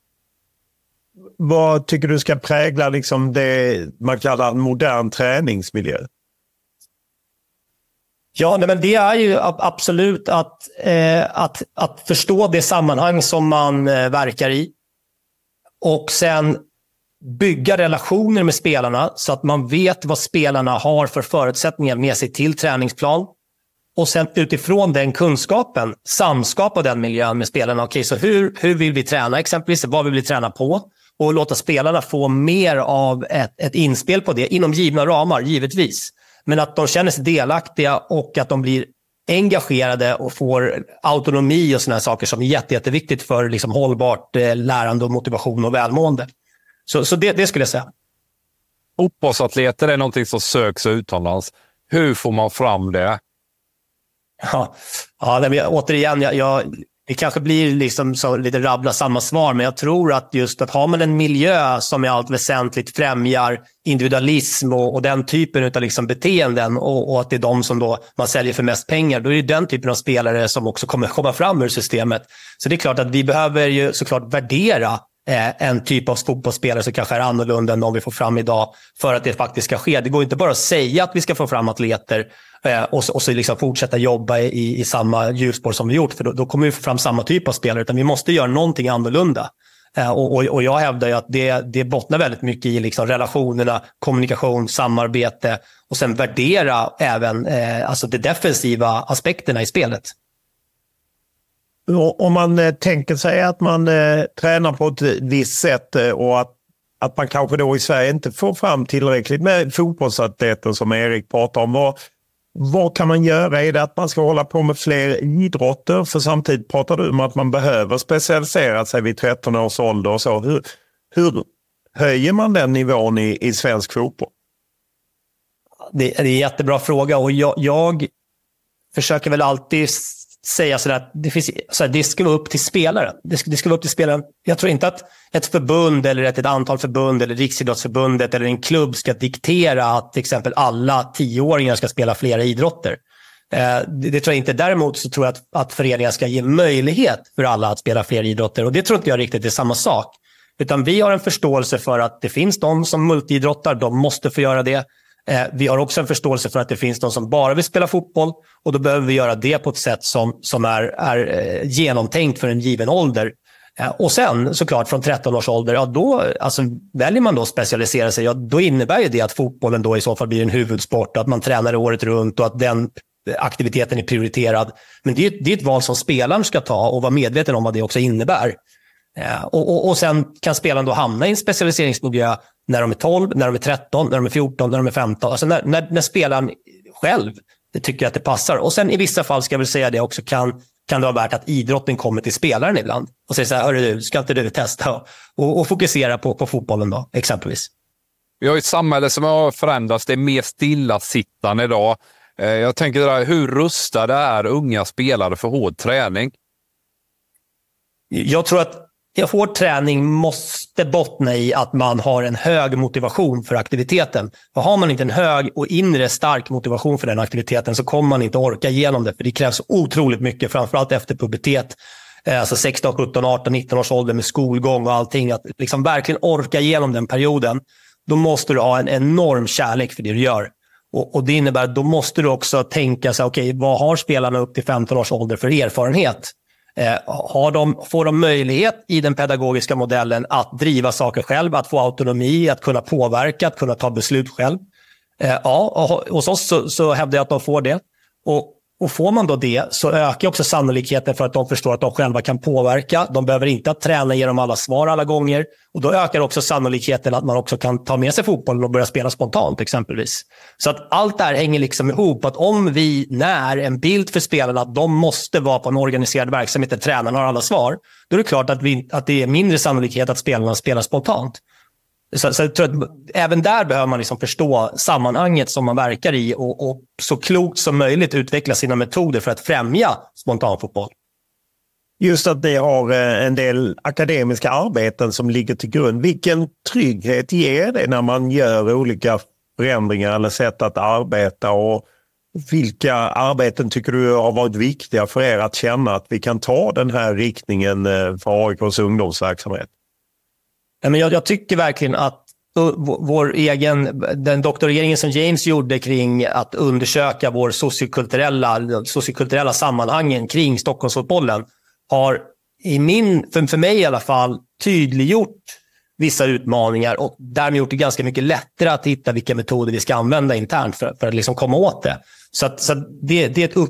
Vad tycker du ska prägla liksom det man kallar en modern träningsmiljö? Ja, men det är ju absolut att förstå det sammanhang som man verkar i. Och sen bygga relationer med spelarna så att man vet vad spelarna har för förutsättningar med sig till träningsplan. Och sen utifrån den kunskapen samskapa den miljön med spelarna. Okej, så hur vill vi träna exempelvis? Vad vill vi träna på? Och låta spelarna få mer av ett inspel på det inom givna ramar, givetvis. Men att de känner sig delaktiga och att de blir engagerade och får autonomi och såna här saker som är jätteviktigt för liksom hållbart lärande och motivation och välmående. Så det skulle jag säga. Fotbollsatleter är någonting som söks utomlands. Hur får man fram det? Ja, återigen, det kanske blir liksom så lite rabbla samma svar, men jag tror att just att har man en miljö som i allt väsentligt främjar individualism och den typen av liksom beteenden och att det är de som då man säljer för mest pengar, då är det den typen av spelare som också kommer komma fram ur systemet. Så det är klart att vi behöver ju såklart värdera en typ av fotbollsspelare som kanske är annorlunda än de vi får fram idag för att det faktiskt ska ske. Det går inte bara att säga att vi ska få fram atleter och så liksom fortsätta jobba i samma hjulspår som vi gjort, för då kommer vi få fram samma typ av spelare, utan vi måste göra någonting annorlunda. Och jag hävdar ju att det bottnar väldigt mycket i liksom relationerna, kommunikation, samarbete och sen värdera även alltså de defensiva aspekterna i spelet. Om man tänker sig att man tränar på ett visst sätt och att man kanske då i Sverige inte får fram tillräckligt med fotbollsatleter som Erik pratar om. Vad kan man göra? Är det att man ska hålla på med fler idrotter? För samtidigt pratar du om att man behöver specialisera sig vid 13 års ålder och så. Hur höjer man den nivån i svensk fotboll? Det är en jättebra fråga och jag försöker väl alltid säga sådär att det ska vara upp till spelaren. Det ska vara upp till spelaren. Jag tror inte att ett förbund eller ett antal förbund eller Riksidrottsförbundet eller en klubb ska diktera att till exempel alla 10-åringar ska spela flera idrotter. Det tror jag inte. Däremot så tror jag att föreningar ska ge möjlighet för alla att spela fler idrotter, och det tror inte jag riktigt är samma sak. Utan vi har en förståelse för att det finns de som multiidrottar, de måste få göra det. Vi har också en förståelse för att det finns de som bara vill spela fotboll, och då behöver vi göra det på ett sätt som är genomtänkt för en given ålder. Och sen såklart från 13 års ålder, då alltså, väljer man då att specialisera sig, då innebär ju det att fotbollen då i så fall blir en huvudsport, att man tränar året runt och att den aktiviteten är prioriterad. Men det är ett val som spelaren ska ta och vara medveten om vad det också innebär. Och sen kan spelaren då hamna i en specialiseringsmiljö när de är 12, när de är 13, när de är 14, när de är 15. Alltså när spelaren själv tycker att det passar. Och sen i vissa fall ska jag väl säga det också, kan det vara värt att idrotten kommer till spelaren ibland och säger så här: hörru du, ska inte du testa och fokusera på fotbollen då, exempelvis. Vi har ett samhälle som har förändrats, det är mer stillasittande idag. Jag tänker där, hur rustade är unga spelare för hård träning? Jag tror att hård träning måste bottna i att man har en hög motivation för aktiviteten. Och har man inte en hög och inre stark motivation för den aktiviteten så kommer man inte orka igenom det. För det krävs otroligt mycket, framförallt efter pubertet. Alltså 16, 17, 18, 19 års ålder med skolgång och allting. Att liksom verkligen orka igenom den perioden. Då måste du ha en enorm kärlek för det du gör. Och det innebär att då måste du också tänka sig, okej, vad har spelarna upp till 15 års ålder för erfarenhet? Får de möjlighet i den pedagogiska modellen att driva saker själv, att få autonomi, att kunna påverka, att kunna ta beslut själv? Ja, hos oss så hävdar jag att de får det. Och får man då det så ökar också sannolikheten för att de förstår att de själva kan påverka. De behöver inte att träna genom alla svar alla gånger. Och då ökar också sannolikheten att man också kan ta med sig fotbollen och börja spela spontant exempelvis. Så att allt det här hänger liksom ihop. Att om vi när en bild för spelarna att de måste vara på en organiserad verksamhet där tränarna har alla svar, då är det klart att det är mindre sannolikhet att spelarna spelar spontant. Så jag tror att även där behöver man liksom förstå sammanhanget som man verkar i och så klokt som möjligt utveckla sina metoder för att främja spontanfotboll. Just att ni har en del akademiska arbeten som ligger till grund. Vilken trygghet ger det när man gör olika förändringar eller sätt att arbeta, och vilka arbeten tycker du har varit viktiga för er att känna att vi kan ta den här riktningen för AIKs ungdomsverksamhet? Men jag tycker verkligen att den doktoreringen som James gjorde kring att undersöka vår sociokulturella sammanhangen kring Stockholmsfotbollen har för mig i alla fall tydliggjort vissa utmaningar och därmed gjort det ganska mycket lättare att hitta vilka metoder vi ska använda internt för att liksom komma åt det. Så det är ett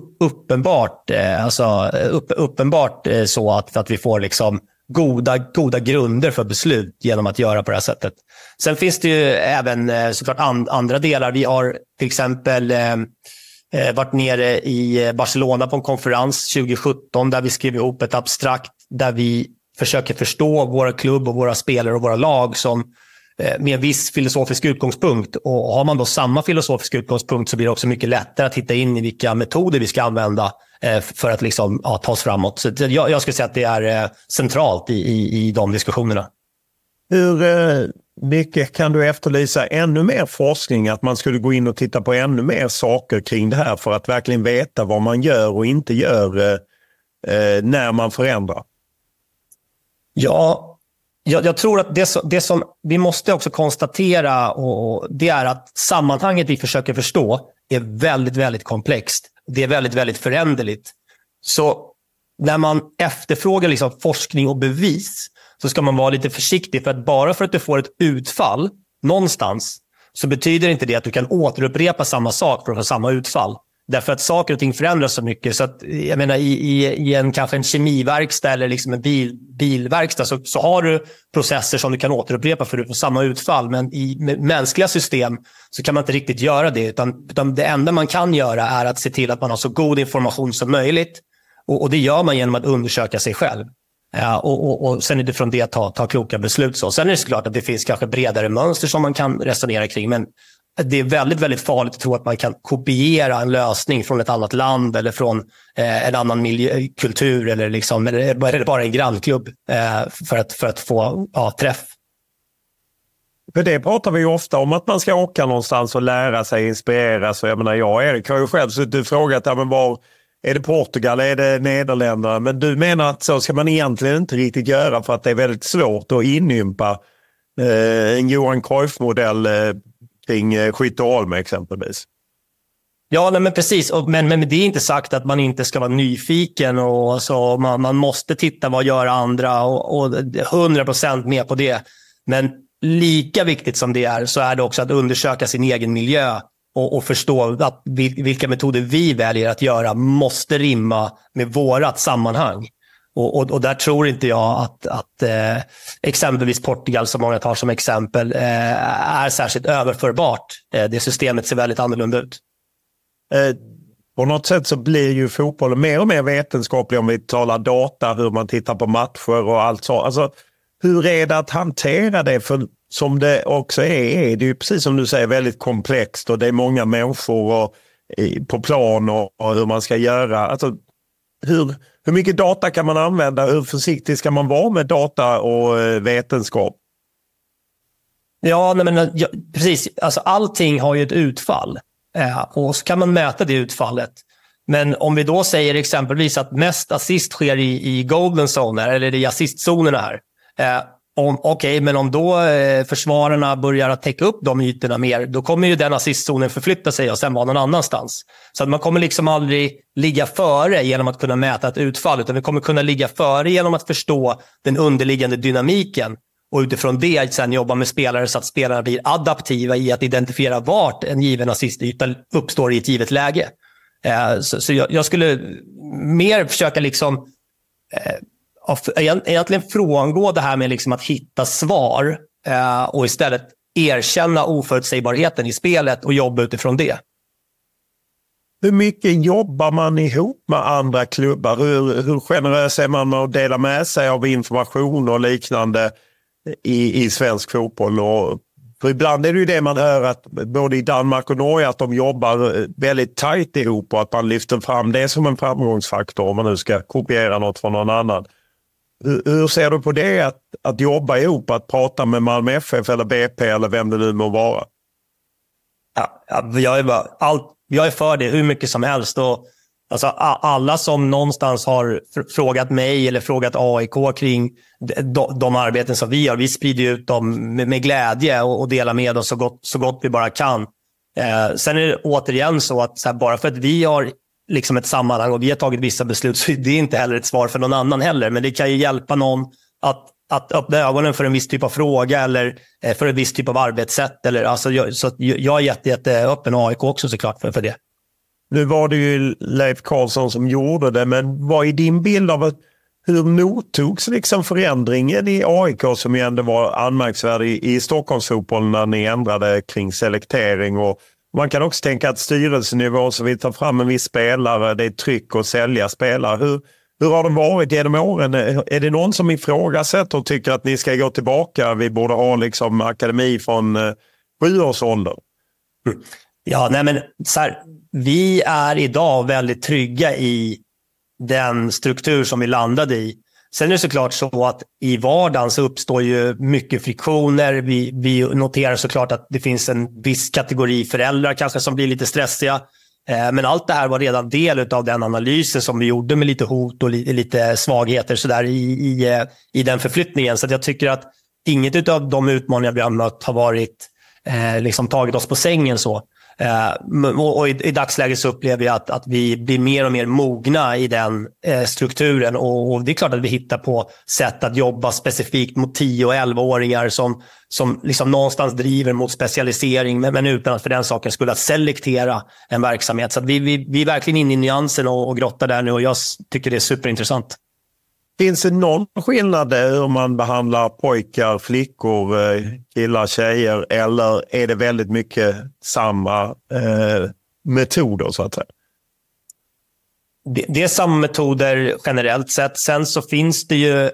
uppenbart så att vi får liksom goda grunder för beslut genom att göra på det här sättet. Sen finns det ju även såklart andra delar. Vi har till exempel varit nere i Barcelona på en konferens 2017 där vi skrev ihop ett abstrakt där vi försöker förstå våra klubb och våra spelare och våra lag som med en viss filosofisk utgångspunkt. Och har man då samma filosofiska utgångspunkt så blir det också mycket lättare att hitta in i vilka metoder vi ska använda för att liksom, ta oss framåt. Så jag skulle säga att det är centralt i de diskussionerna. Hur mycket kan du efterlysa ännu mer forskning? Att man skulle gå in och titta på ännu mer saker kring det här för att verkligen veta vad man gör och inte gör när man förändrar? Ja, jag tror att det som vi måste också konstatera och det är att sammanhanget vi försöker förstå är väldigt, väldigt komplext. Det är väldigt, väldigt föränderligt. Så när man efterfrågar liksom forskning och bevis så ska man vara lite försiktig för att bara för att du får ett utfall någonstans så betyder inte det att du kan återupprepa samma sak för att få samma utfall. Därför att saker och ting förändras så mycket. Så att, jag menar, i kanske en kemiverkstad eller liksom en bilverkstad så har du processer som du kan återupprepa för att få samma utfall. Men i mänskliga system så kan man inte riktigt göra det. Utan det enda man kan göra är att se till att man har så god information som möjligt. Och det gör man genom att undersöka sig själv. Och sen utifrån det ta kloka beslut. Sen är det såklart att det finns kanske bredare mönster som man kan resonera kring. Men det är väldigt, väldigt farligt att tro att man kan kopiera en lösning från ett annat land eller från en annan kultur eller bara en grannklubb för att få träff. För det pratar vi ju ofta om, att man ska åka någonstans och lära sig, inspireras. Jag menar, jag och Erik har ju själv suttit och frågat, men var är det Portugal, är det Nederländerna? Men du menar att så ska man egentligen inte riktigt göra för att det är väldigt svårt att inympa en Johan Cruyff-modell kring Skytteholm exempelvis. Ja, nej, men precis. Men det är inte sagt att man inte ska vara nyfiken och så man måste titta vad gör andra och 100% med på det. Men lika viktigt som det är så är det också att undersöka sin egen miljö och förstå att vilka metoder vi väljer att göra måste rimma med vårat sammanhang. Och där tror inte jag att exempelvis Portugal, som många tar som exempel, är särskilt överförbart. Det systemet ser väldigt annorlunda ut. På något sätt så blir ju fotbollen mer och mer vetenskaplig om vi talar data, hur man tittar på matcher och allt så. Alltså, hur är det att hantera det? För som det också är det ju precis som du säger väldigt komplext och det är många människor på plan och hur man ska göra. Alltså, hur mycket data kan man använda? Hur försiktig ska man vara med data och vetenskap? Ja, precis. Alltså, allting har ju ett utfall. Och så kan man mäta det utfallet. Men om vi då säger exempelvis att mest assist sker i golden zone eller i assistzonerna här. Men om då försvararna börjar att täcka upp de ytorna mer, då kommer ju den assistzonen förflytta sig och sen vara någon annanstans. Så att man kommer liksom aldrig ligga före genom att kunna mäta ett utfall, utan vi kommer kunna ligga före genom att förstå den underliggande dynamiken och utifrån det sen jobba med spelare så att spelarna blir adaptiva i att identifiera vart en given assistyta uppstår i ett givet läge. Så jag skulle mer försöka liksom egentligen frångå det här med liksom att hitta svar och istället erkänna oförutsägbarheten i spelet och jobba utifrån det. Hur mycket jobbar man ihop med andra klubbar? Hur generös är man med att dela med sig av information och liknande i svensk fotboll? Och för ibland är det ju det man hör, att både i Danmark och Norge att de jobbar väldigt tajt ihop och att man lyfter fram det som en framgångsfaktor om man nu ska kopiera något från någon annan. Hur ser du på det, att jobba ihop, att prata med Malmö FF eller BP eller vem det nu må vara? Jag är för det hur mycket som helst. Och Alltså alla som någonstans har frågat mig eller frågat AIK kring de arbeten som vi gör, vi sprider ut dem med glädje och delar med oss så gott vi bara kan. Sen är det återigen så att så här, bara för att vi har liksom ett sammanhang och vi har tagit vissa beslut, så det är inte heller ett svar för någon annan heller. Men det kan ju hjälpa någon att öppna ögonen för en viss typ av fråga eller för en viss typ av arbetssätt. Eller, alltså, jag är jätte öppen, och AIK också såklart för det. Nu var det ju Leif Karlsson som gjorde det, men vad är din bild av hur mottogs liksom förändringen i AIK som ju ändå var anmärkningsvärd i Stockholmsfotbollen när ni ändrade kring selektering? Och man kan också tänka att styrelsenivå så vi tar fram en viss spelare, det är tryck att sälja spelare. Hur har det varit genom åren? Är det någon som ifrågasätter och tycker att ni ska gå tillbaka? Vi borde ha liksom akademi från 7 års ålder. Ja, nej men så här, vi är idag väldigt trygga i den struktur som vi landade i. Sen är det såklart så att i vardagen så uppstår ju mycket friktioner. Vi noterar såklart att det finns en viss kategori föräldrar kanske som blir lite stressiga. Men allt det här var redan del av den analysen som vi gjorde med lite hot och lite svagheter så där i den förflyttningen. Så att jag tycker att inget av de utmaningar vi har mött har varit liksom tagit oss på sängen så. Och i dagsläget så upplever jag att vi blir mer och mer mogna i den strukturen, och det är klart att vi hittar på sätt att jobba specifikt mot 10- och 11-åringar som liksom någonstans driver mot specialisering, men utan att för den saken skulle selektera en verksamhet. Så att vi är verkligen inne i nyansen och grottar där nu, och jag tycker det är superintressant. Finns det någon skillnad hur man behandlar pojkar, flickor, killar, tjejer, eller är det väldigt mycket samma metoder så att säga? Det är samma metoder generellt sett. Sen så finns det ju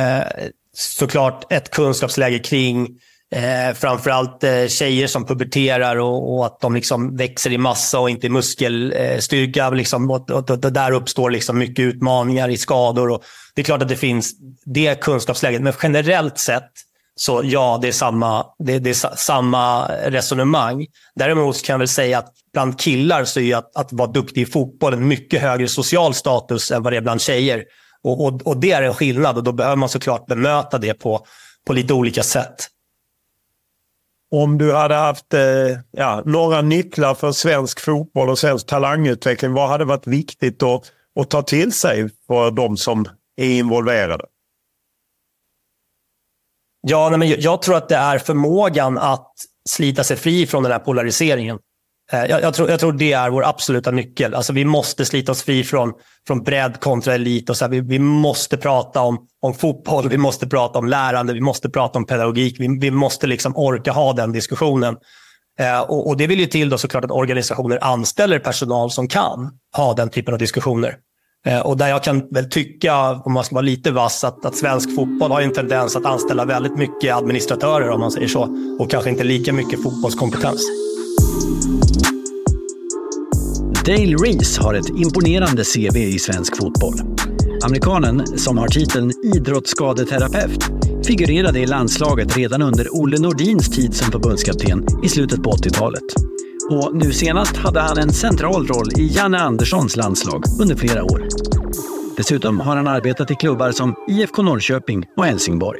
såklart ett kunskapsläge kring framförallt tjejer som puberterar och att de liksom växer i massa och inte i muskelstyrka. Liksom, och där uppstår liksom mycket utmaningar i skador. Och det är klart att det finns det kunskapsläget. Men generellt sett så ja, det är samma resonemang. Däremot kan jag väl säga att bland killar så är ju att vara duktig i fotboll en mycket högre social status än vad det är bland tjejer. Och det är en skillnad, och då behöver man såklart bemöta det på lite olika sätt. Om du hade haft några nycklar för svensk fotboll och svensk talangutveckling, vad hade varit viktigt att ta till sig för de som är involverade? Ja, men jag tror att det är förmågan att slita sig fri från den här polariseringen. Jag tror det är vår absoluta nyckel. Alltså vi måste slita oss fri från bredd kontra elit. Och så här, vi måste prata om fotboll, vi måste prata om lärande, vi måste prata om pedagogik. Vi måste liksom orka ha den diskussionen. Och det vill ju till då såklart att organisationer anställer personal som kan ha den typen av diskussioner. Och där jag kan väl tycka, om man ska vara lite vass, att svensk fotboll har en tendens att anställa väldigt mycket administratörer, om man säger så. Och kanske inte lika mycket fotbollskompetens. Dale Reese har ett imponerande CV i svensk fotboll. Amerikanen, som har titeln idrottsskadeterapeut, figurerade i landslaget redan under Olle Nordins tid som förbundskapten i slutet på 80-talet. Och nu senast hade han en central roll i Janne Anderssons landslag under flera år. Dessutom har han arbetat i klubbar som IFK Norrköping och Helsingborg.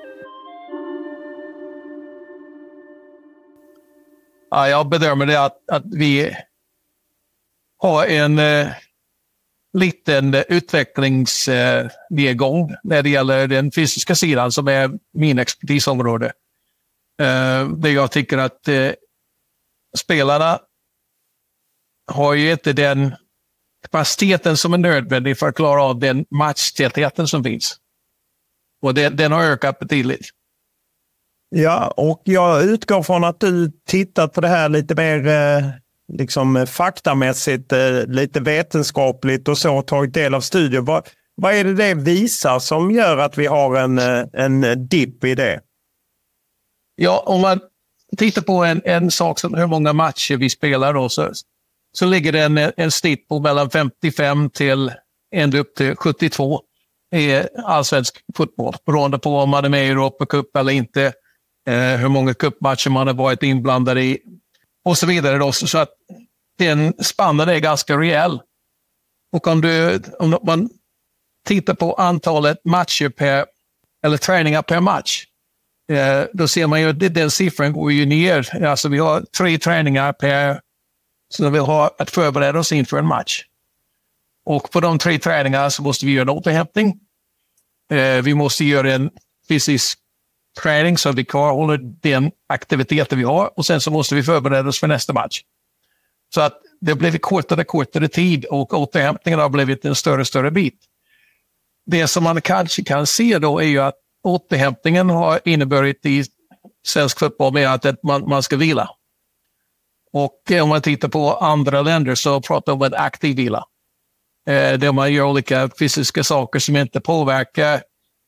Ja, jag bedömer det att vi har en liten utvecklingsnedgång när det gäller den fysiska sidan, som är min expertisområde. Där jag tycker att spelarna har ju inte den kapaciteten som är nödvändig för att klara av den matchtätheten som finns. Och den har ökat betydligt. Ja, och jag utgår från att du tittat på det här lite mer liksom faktamässigt, lite vetenskapligt och så, tagit del av studier. Vad är det visar som gör att vi har en dipp i det? Ja, om man tittar på en sak som hur många matcher vi spelar då, så ligger det en snitt på mellan 55 till ända upp till 72 i allsvensk fotboll. Beroende på om man är med i Europa Cup eller inte, hur många cupmatcher man har varit inblandad i och så vidare. Då. Så att den spannen är ganska rejäl. Och om man tittar på antalet matcher eller träningar per match, då ser man ju att den siffran går ju ner. Alltså vi har 3 träningar så vi har att förbereda oss inför en match. Och på de 3 träningarna så måste vi göra en återhämtning. Vi måste göra en fysisk träning så att vi kvarhåller den aktiviteten vi har. Och sen så måste vi förbereda oss för nästa match. Så att det blev kortare tid och återhämtningen har blivit en större bit. Det som man kanske kan se då är ju att återhämtningen har inneburit i svensk fotboll med att man ska vila. Och om man tittar på andra länder så pratar man om en aktiv vila. Där man gör olika fysiska saker som inte påverkar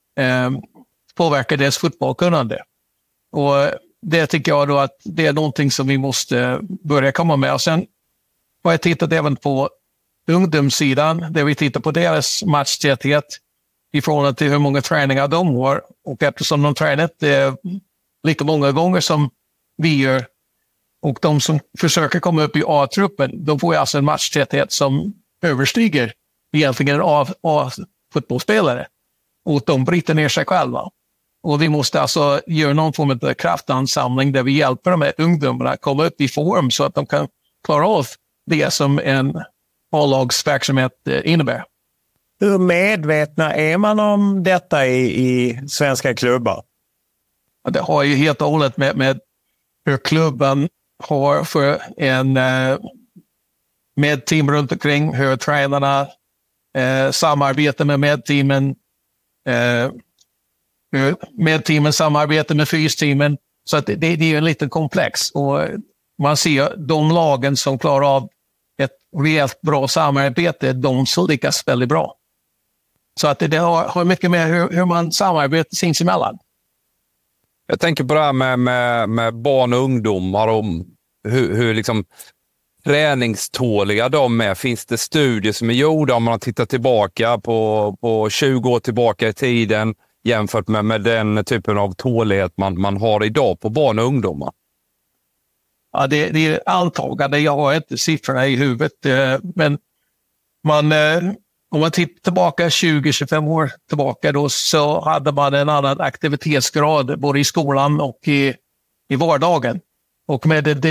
deras fotbollkunnande. Och det tycker jag då att det är någonting som vi måste börja komma med. Och sen har jag tittat även på ungdomssidan där vi tittar på deras matchtäthet i förhållande till hur många träningar de har. Och eftersom de tränat lika många gånger som vi gör och de som försöker komma upp i A-truppen, de får alltså en matchtäthet som överstiger egentligen av fotbollsspelare. Och de bryter ner sig själva. Och vi måste alltså göra någon form av kraftansamling där vi hjälper de här ungdomarna att komma upp i form så att de kan klara av det som en A-lagsverksamhet innebär. Hur medvetna är man om detta i svenska klubbar? Det har ju helt och hållet med hur klubben har för en medteam runt omkring, hur tränarna samarbetar med medteamen, hur medteamen samarbetar med fysteamen. Så att det är ju en liten komplex. Och man ser de lagen som klarar av ett rejält bra samarbete, de som lyckas väldigt bra. Så att det har mycket med hur man samarbetar sinsemellan. Jag tänker på det här med barn och ungdomar och hur liksom träningståliga de är. Finns det studier som är gjorda om man tittar tillbaka på 20 år tillbaka i tiden jämfört med den typen av tålighet man har idag på barn och ungdomar? Ja, det är antagande. Jag har inte siffrorna i huvudet. Men om man tittar tillbaka 20-25 år tillbaka då, så hade man en annan aktivitetsgrad både i skolan och i vardagen. Och med den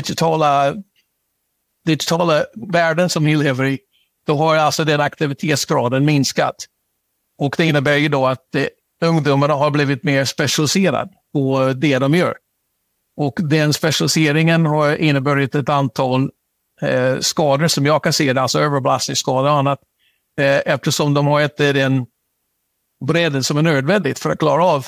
digitala världen som vi lever i, då har alltså den aktivitetsgraden minskat. Och det innebär ju då att ungdomarna har blivit mer specialiserade på det de gör. Och den specialiseringen har inneburit ett antal skador som jag kan se det, alltså överbelastningsskador och annat. Eftersom de har inte den bredden som är nödvändigt för att klara av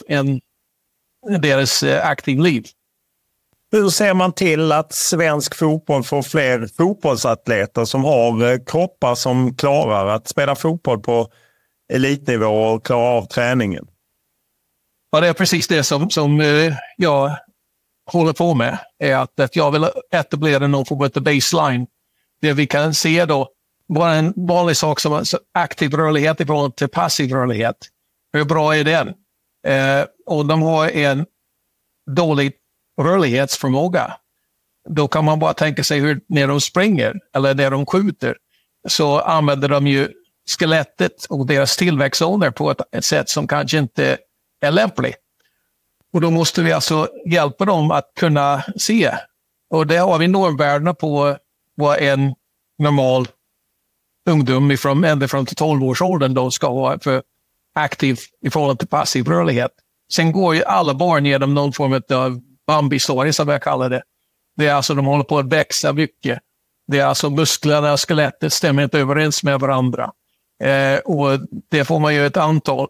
deras aktiva liv. Hur ser man till att svensk fotboll får fler fotbollsatleter som har kroppar som klarar att spela fotboll på elitnivå och klara av träningen? Ja, det är precis det som jag håller på med. Är att jag vill etablera någon form av baseline där vi kan se då bara en vanlig sak som aktiv rörlighet i förhållande till passiv rörlighet. Hur bra är den? Och de har en dålig rörlighetsförmåga. Då kan man bara tänka sig hur när de springer eller när de skjuter så använder de ju skelettet och deras tillväxtzoner på ett sätt som kanske inte är lämpligt. Och då måste vi alltså hjälpa dem att kunna se. Och det har vi normvärdena på vad en normal ungdom ända från 12-årsåldern då ska ha för aktiv i förhållande till passiv rörlighet. Sen går ju alla barn genom någon form av Bambi-story som jag kallar det. Det är alltså de håller på att växa mycket. Det är alltså musklerna och skelettet stämmer inte överens med varandra. Och det får man ju ett antal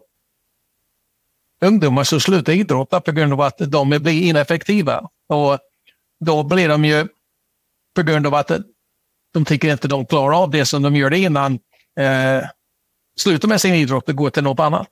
ungdomar som slutar idrotta på grund av att de blir ineffektiva. Och då blir de ju på grund av att de tycker inte de klarar av det som de gör innan slutar med sin idrott och går till något annat.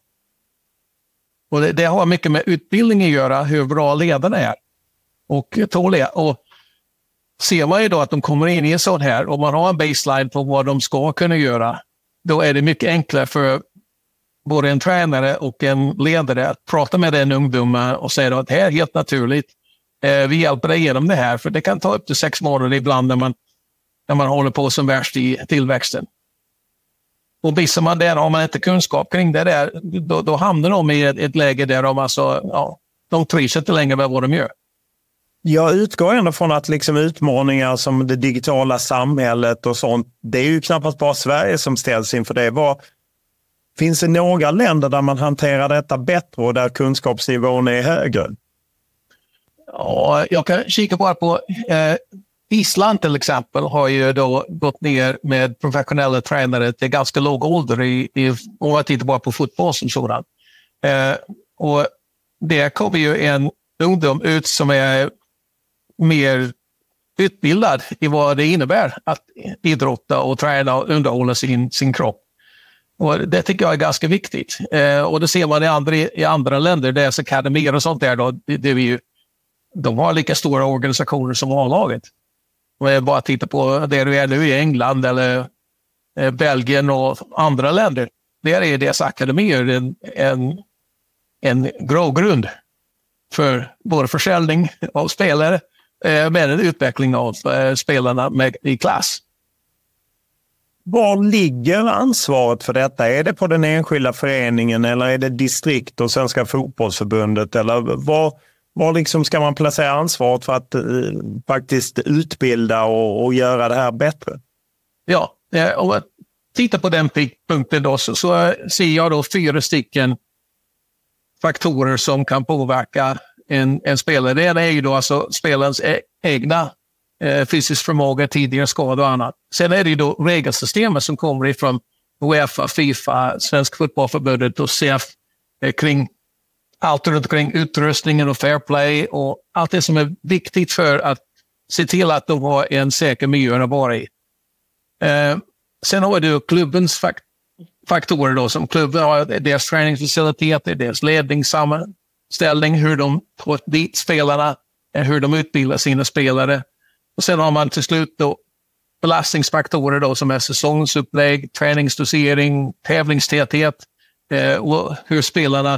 Och det har mycket med utbildning att göra, hur bra ledarna är och tåliga. Och ser man ju då att de kommer in i en sån här och man har en baseline på vad de ska kunna göra, då är det mycket enklare för både en tränare och en ledare att prata med den ungdomen och säga att det här är helt naturligt. Vi hjälper dig igenom det här, för det kan ta upp till 6 månader ibland när man håller på som värst i tillväxten. Och missar man det, har man inte kunskap kring det där, då hamnar de i ett läge där de trivs inte längre med vad de gör. Jag utgår ändå från att liksom utmaningar som det digitala samhället och sånt, det är ju knappast bara Sverige som ställs inför det. Finns det några länder där man hanterar detta bättre och där kunskapsnivån är högre? Ja, jag kan kika bara på Island till exempel har ju då gått ner med professionella tränare till ganska låg ålder om man tittar bara på fotboll som sådan. Och det kommer ju en ungdom ut som är mer utbildad i vad det innebär att idrotta och träna och underhålla sin kropp. Och det tycker jag är ganska viktigt. Och det ser man i andra länder, deras akademier och sånt där då, de har lika stora organisationer som A-laget. Om jag bara tittar på det du är nu i England eller Belgien och andra länder, där är deras akademier en grogrund för både försäljning av spelare med en utveckling av spelarna i klass. Var ligger ansvaret för detta? Är det på den enskilda föreningen eller är det distrikt och Svenska fotbollsförbundet? Eller var liksom ska man placera ansvaret för att faktiskt utbilda och göra det här bättre? Ja, om jag tittar på den punkten då så ser jag då 4 stycken faktorer som kan påverka en spelare. Det ena är ju då alltså spelarens egna fysisk förmåga, tidigare skador och annat. Sen är det ju då regelsystemet som kommer ifrån UEFA, FIFA, Svenska fotbollförbundet och CF kring allt runt omkring utrustningen och fair play och allt det som är viktigt för att se till att de har en säker miljö att vara i. Sen har du klubbens faktorer då, som klubben har deras träningsfaciliteter, deras ledningssammanställning, hur de får dit spelarna, hur de utbildar sina spelare. Och sen har man till slut då belastningsfaktorer då, som är säsongsupplägg, träningsdosering, tävlingstäthet och hur spelarna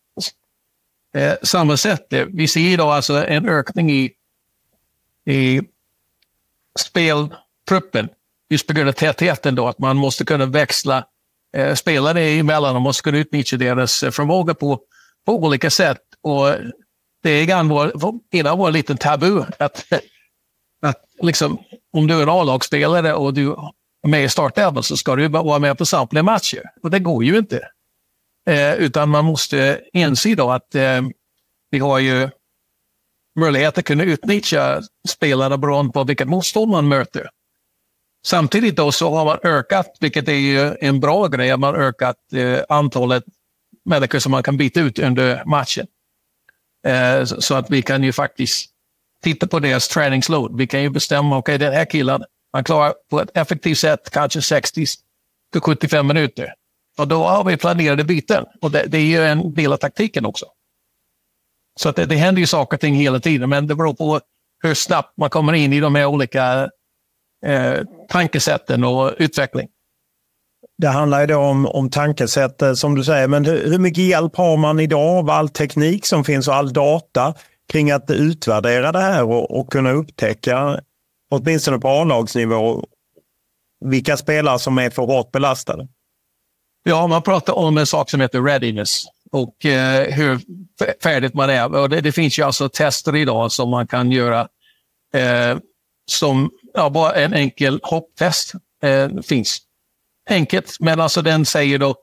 sammansätter. Vi ser idag alltså en ökning i speltruppen just på grund av tätheten då, att man måste kunna växla spelare emellan och måste kunna utnyttja deras förmåga på olika sätt. Och det är innan var en liten tabu att liksom, om du är en A-lagsspelare och du är med i startelvan så ska du vara med på samtliga matcher. Och det går ju inte. Utan man måste inse då att vi har ju möjlighet att kunna utnyttja spelarna beroende på vilket motstånd man möter. Samtidigt då så har man ökat, vilket är ju en bra grej, man har ökat antalet människor som man kan byta ut under matchen. Så att vi kan ju faktiskt titta på deras träningsload. Vi kan ju bestämma, okej, den här killen, man klarar på ett effektivt sätt kanske 60-75 minuter. Och då har vi planerade byten. Och det är ju en del av taktiken också. Så att det händer ju saker och ting hela tiden, men det beror på hur snabbt man kommer in i de här olika tankesätten och utveckling. Det handlar ju då om tankesätt som du säger, men hur mycket hjälp har man idag av all teknik som finns och all data kring att utvärdera det här och kunna upptäcka åtminstone på A-lagsnivå vilka spelare som är för hårt belastade? Ja, man pratar om en sak som heter readiness och hur färdigt man är. Och det finns ju alltså tester idag som man kan göra som bara en enkel hopptest finns. Enkelt, men alltså den säger då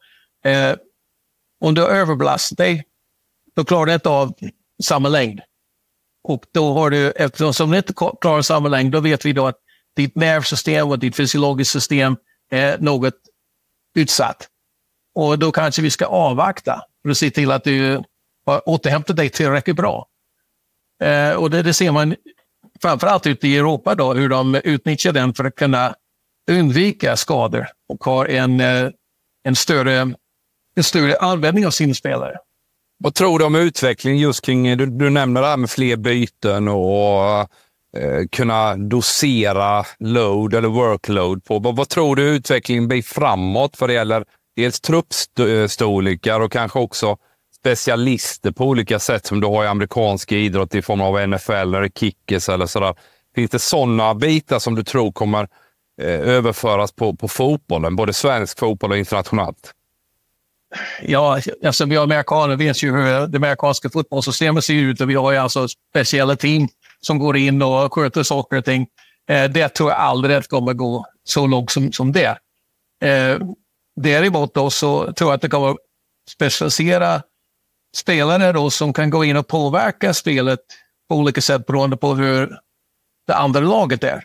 om du överbelastar dig, då klarar du inte av samma längd. Och då har du, eftersom du inte klarar samma längd, då vet vi då att ditt nervsystem och ditt fysiologiska system är något utsatt. Och då kanske vi ska avvakta för att se till att du har återhämtat dig tillräckligt bra. Och det ser man framförallt ute i Europa då, hur de utnyttjar den för att kunna undvika skador och har en större användning av sina spelare. Vad tror du om utveckling just kring, du nämner det här med fler byten och kunna dosera load eller workload på. Vad tror du utvecklingen blir framåt för det gäller dels truppstorlekar och kanske också specialister på olika sätt som du har i amerikansk idrott i form av NFL eller kickers eller sådär. Finns det sådana bitar som du tror kommer överföras på fotbollen, både svensk fotboll och internationellt? Ja, alltså vi amerikaner vet ju hur det amerikanska fotbollssystemet ser ut och vi har ju alltså speciella team som går in och sköter saker och ting. Det tror jag aldrig kommer gå så långt som det. Däremot då så tror jag att det kommer specialisera spelare då som kan gå in och påverka spelet på olika sätt beroende på hur det andra laget är.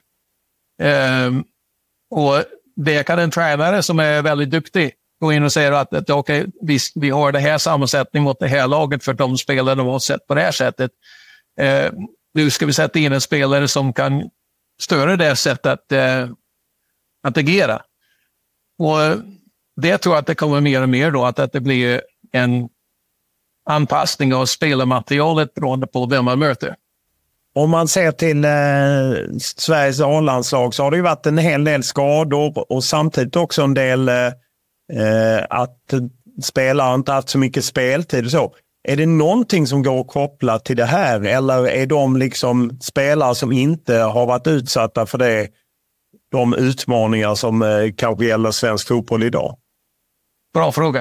Och det kan en tränare som är väldigt duktig gå in och säga att okej, vi har det här sammansättning mot det här laget för de spelarna har sett på det här sättet. Nu ska vi sätta in en spelare som kan störa det sättet att agera. Och det tror jag att det kommer mer och mer då, att det blir en anpassning av spelarmaterialet beroende på vem man möter. Om man ser till Sveriges A-landslag så har det ju varit en hel del skador och samtidigt också en del att spelare inte haft så mycket speltid och så. Är det någonting som går att koppla till det här eller är de liksom spelare som inte har varit utsatta för det, de utmaningar som kanske gäller svensk fotboll idag? Bra fråga.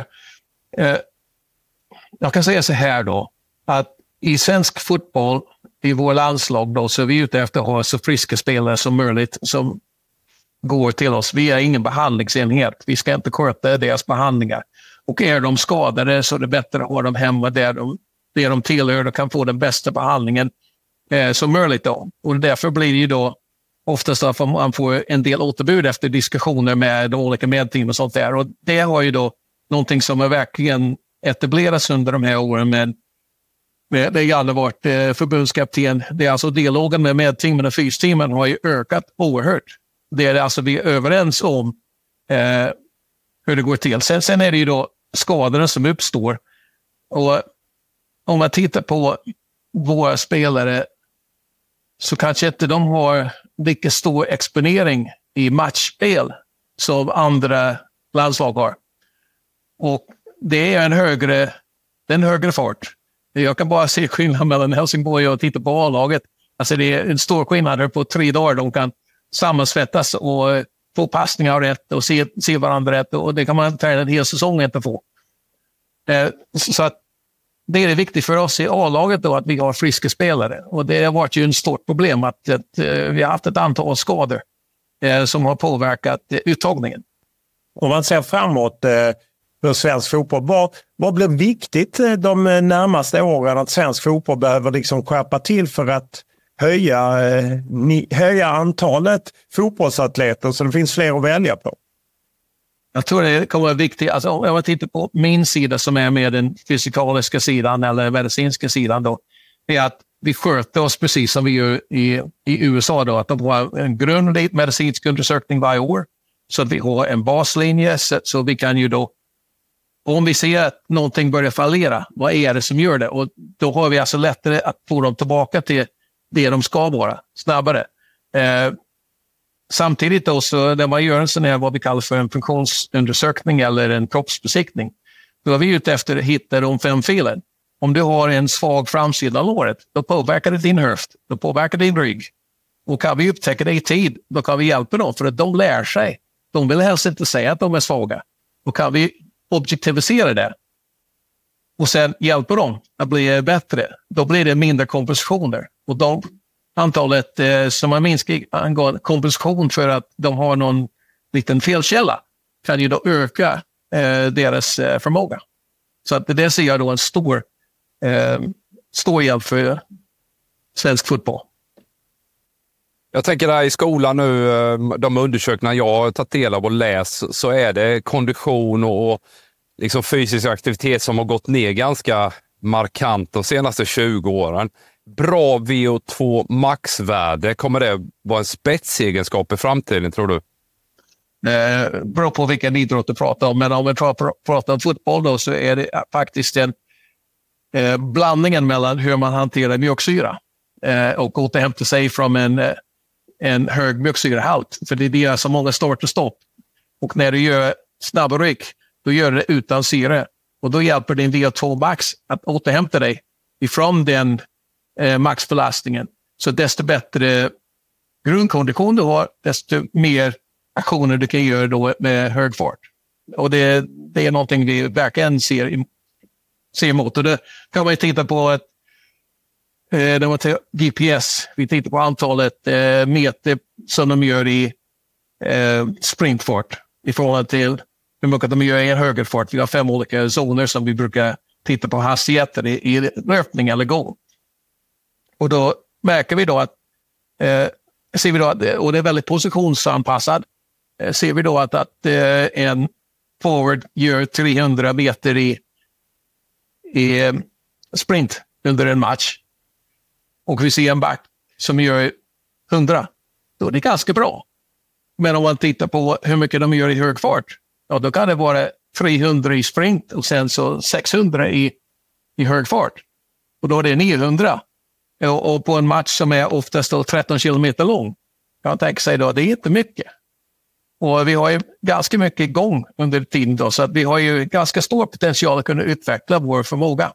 Jag kan säga så här då, att i svensk fotboll, i vår landslag då, så är vi ute efter att ha så friska spelare som möjligt som går till oss. Vi är ingen behandlingsenhet. Vi ska inte sköta deras behandlingar. Och är de skadade så är det bättre att ha dem hemma där de tillhör och kan få den bästa behandlingen som möjligt då. Och därför blir det ju då oftast att man får en del återbud efter diskussioner med de olika medteam och sånt där. Och det har ju då någonting som är verkligen etablerats under de här åren med Janne varit förbundskapten. Det är alltså dialogen med medteamen och fysteamen har ju ökat oerhört. Det är alltså vi är överens om hur det går till. Sen är det ju då skadorna som uppstår. Och om man tittar på våra spelare så kanske inte de har lika stor exponering i matchspel som andra landslag har. Och det är en högre fart. Jag kan bara se skillnad mellan Helsingborg och titta på A-laget. Alltså det är en stor skillnad på 3 dagar. De kan sammansvettas och få passningar rätt och se varandra rätt. Och det kan man träna en hel säsong inte få. Så att det är viktigt för oss i A-laget då att vi har friska spelare. Och det har varit ju en stort problem att vi har haft ett antal skador som har påverkat uttagningen. Om man ser framåt för svensk fotboll, vad blir viktigt de närmaste åren att svensk fotboll behöver liksom skärpa till för att höja antalet fotbollsatleter så det finns fler att välja på? Jag tror det kommer vara viktigt. Alltså, om jag tittar på min sida som är med den fysikaliska sidan eller medicinska sidan då, är att vi sköter oss precis som vi gör i USA då, att de har en grundlig medicinsk undersökning varje år så att vi har en baslinje så vi kan ju då, om vi ser att någonting börjar fallera, vad är det som gör det? Och då har vi alltså lättare att få dem tillbaka till det de ska vara, snabbare. Samtidigt då, så när man gör en sån här vad vi kallar för en funktionsundersökning eller en kroppsbesiktning, då är vi ute efter att hitta de 5 felen. Om du har en svag framsida av låret, då påverkar det din höft, då påverkar din rygg. Och kan vi upptäcka det i tid, då kan vi hjälpa dem för att de lär sig. De vill helst inte säga att de är svaga. Då kan vi objektivisera det och sen hjälpa dem att bli bättre. Då blir det mindre kompensationer. Och antalet som har minskat angående kompensation för att de har någon liten felkälla kan ju då öka deras förmåga. Så att det ser jag då en stor hjälp för svensk fotboll. Jag tänker där i skolan nu, de undersökningar jag har tagit del av och läst, så är det kondition och liksom fysisk aktivitet som har gått ner ganska markant de senaste 20 åren. Bra VO2 maxvärde, kommer det vara en spetsegenskap i framtiden, tror du? Beror på vilken idrott du pratar om, men om vi pratar om fotboll då, så är det faktiskt en blandningen mellan hur man hanterar mjölksyra och återhämta sig från en hög mjölksyrahalt. För det är så många start och stopp. Och när du gör snabba ryck, då gör du det utan syre. Och då hjälper din VO2 max att återhämta dig ifrån den maxbelastningen. Så desto bättre grundkondition du har, desto mer aktioner du kan göra då med hög fart. Och det är någonting vi verkligen ser emot. Och det kan man ju titta på att det var till GPS. Vi tittar på antalet meter som de gör i sprintfart i förhållande till hur mycket de gör i en högerfart. Vi har 5 olika zoner som vi brukar titta på hastigheter i löpning eller gång. Och då märker vi då att ser vi då att, och det är väldigt positionsanpassad, ser vi då att en forward gör 300 meter i sprint under en match och vi ser en back som gör 100, då är det ganska bra. Men om man tittar på hur mycket de gör i hög fart, ja, då kan det vara 300 i sprint och sen så 600 i hög fart. Och då är det 900. Och på en match som är oftast 13 kilometer lång, kan tänka sig då, det är inte mycket. Och vi har ju ganska mycket igång under tiden då, så att vi har ju ganska stor potential att kunna utveckla vår förmåga.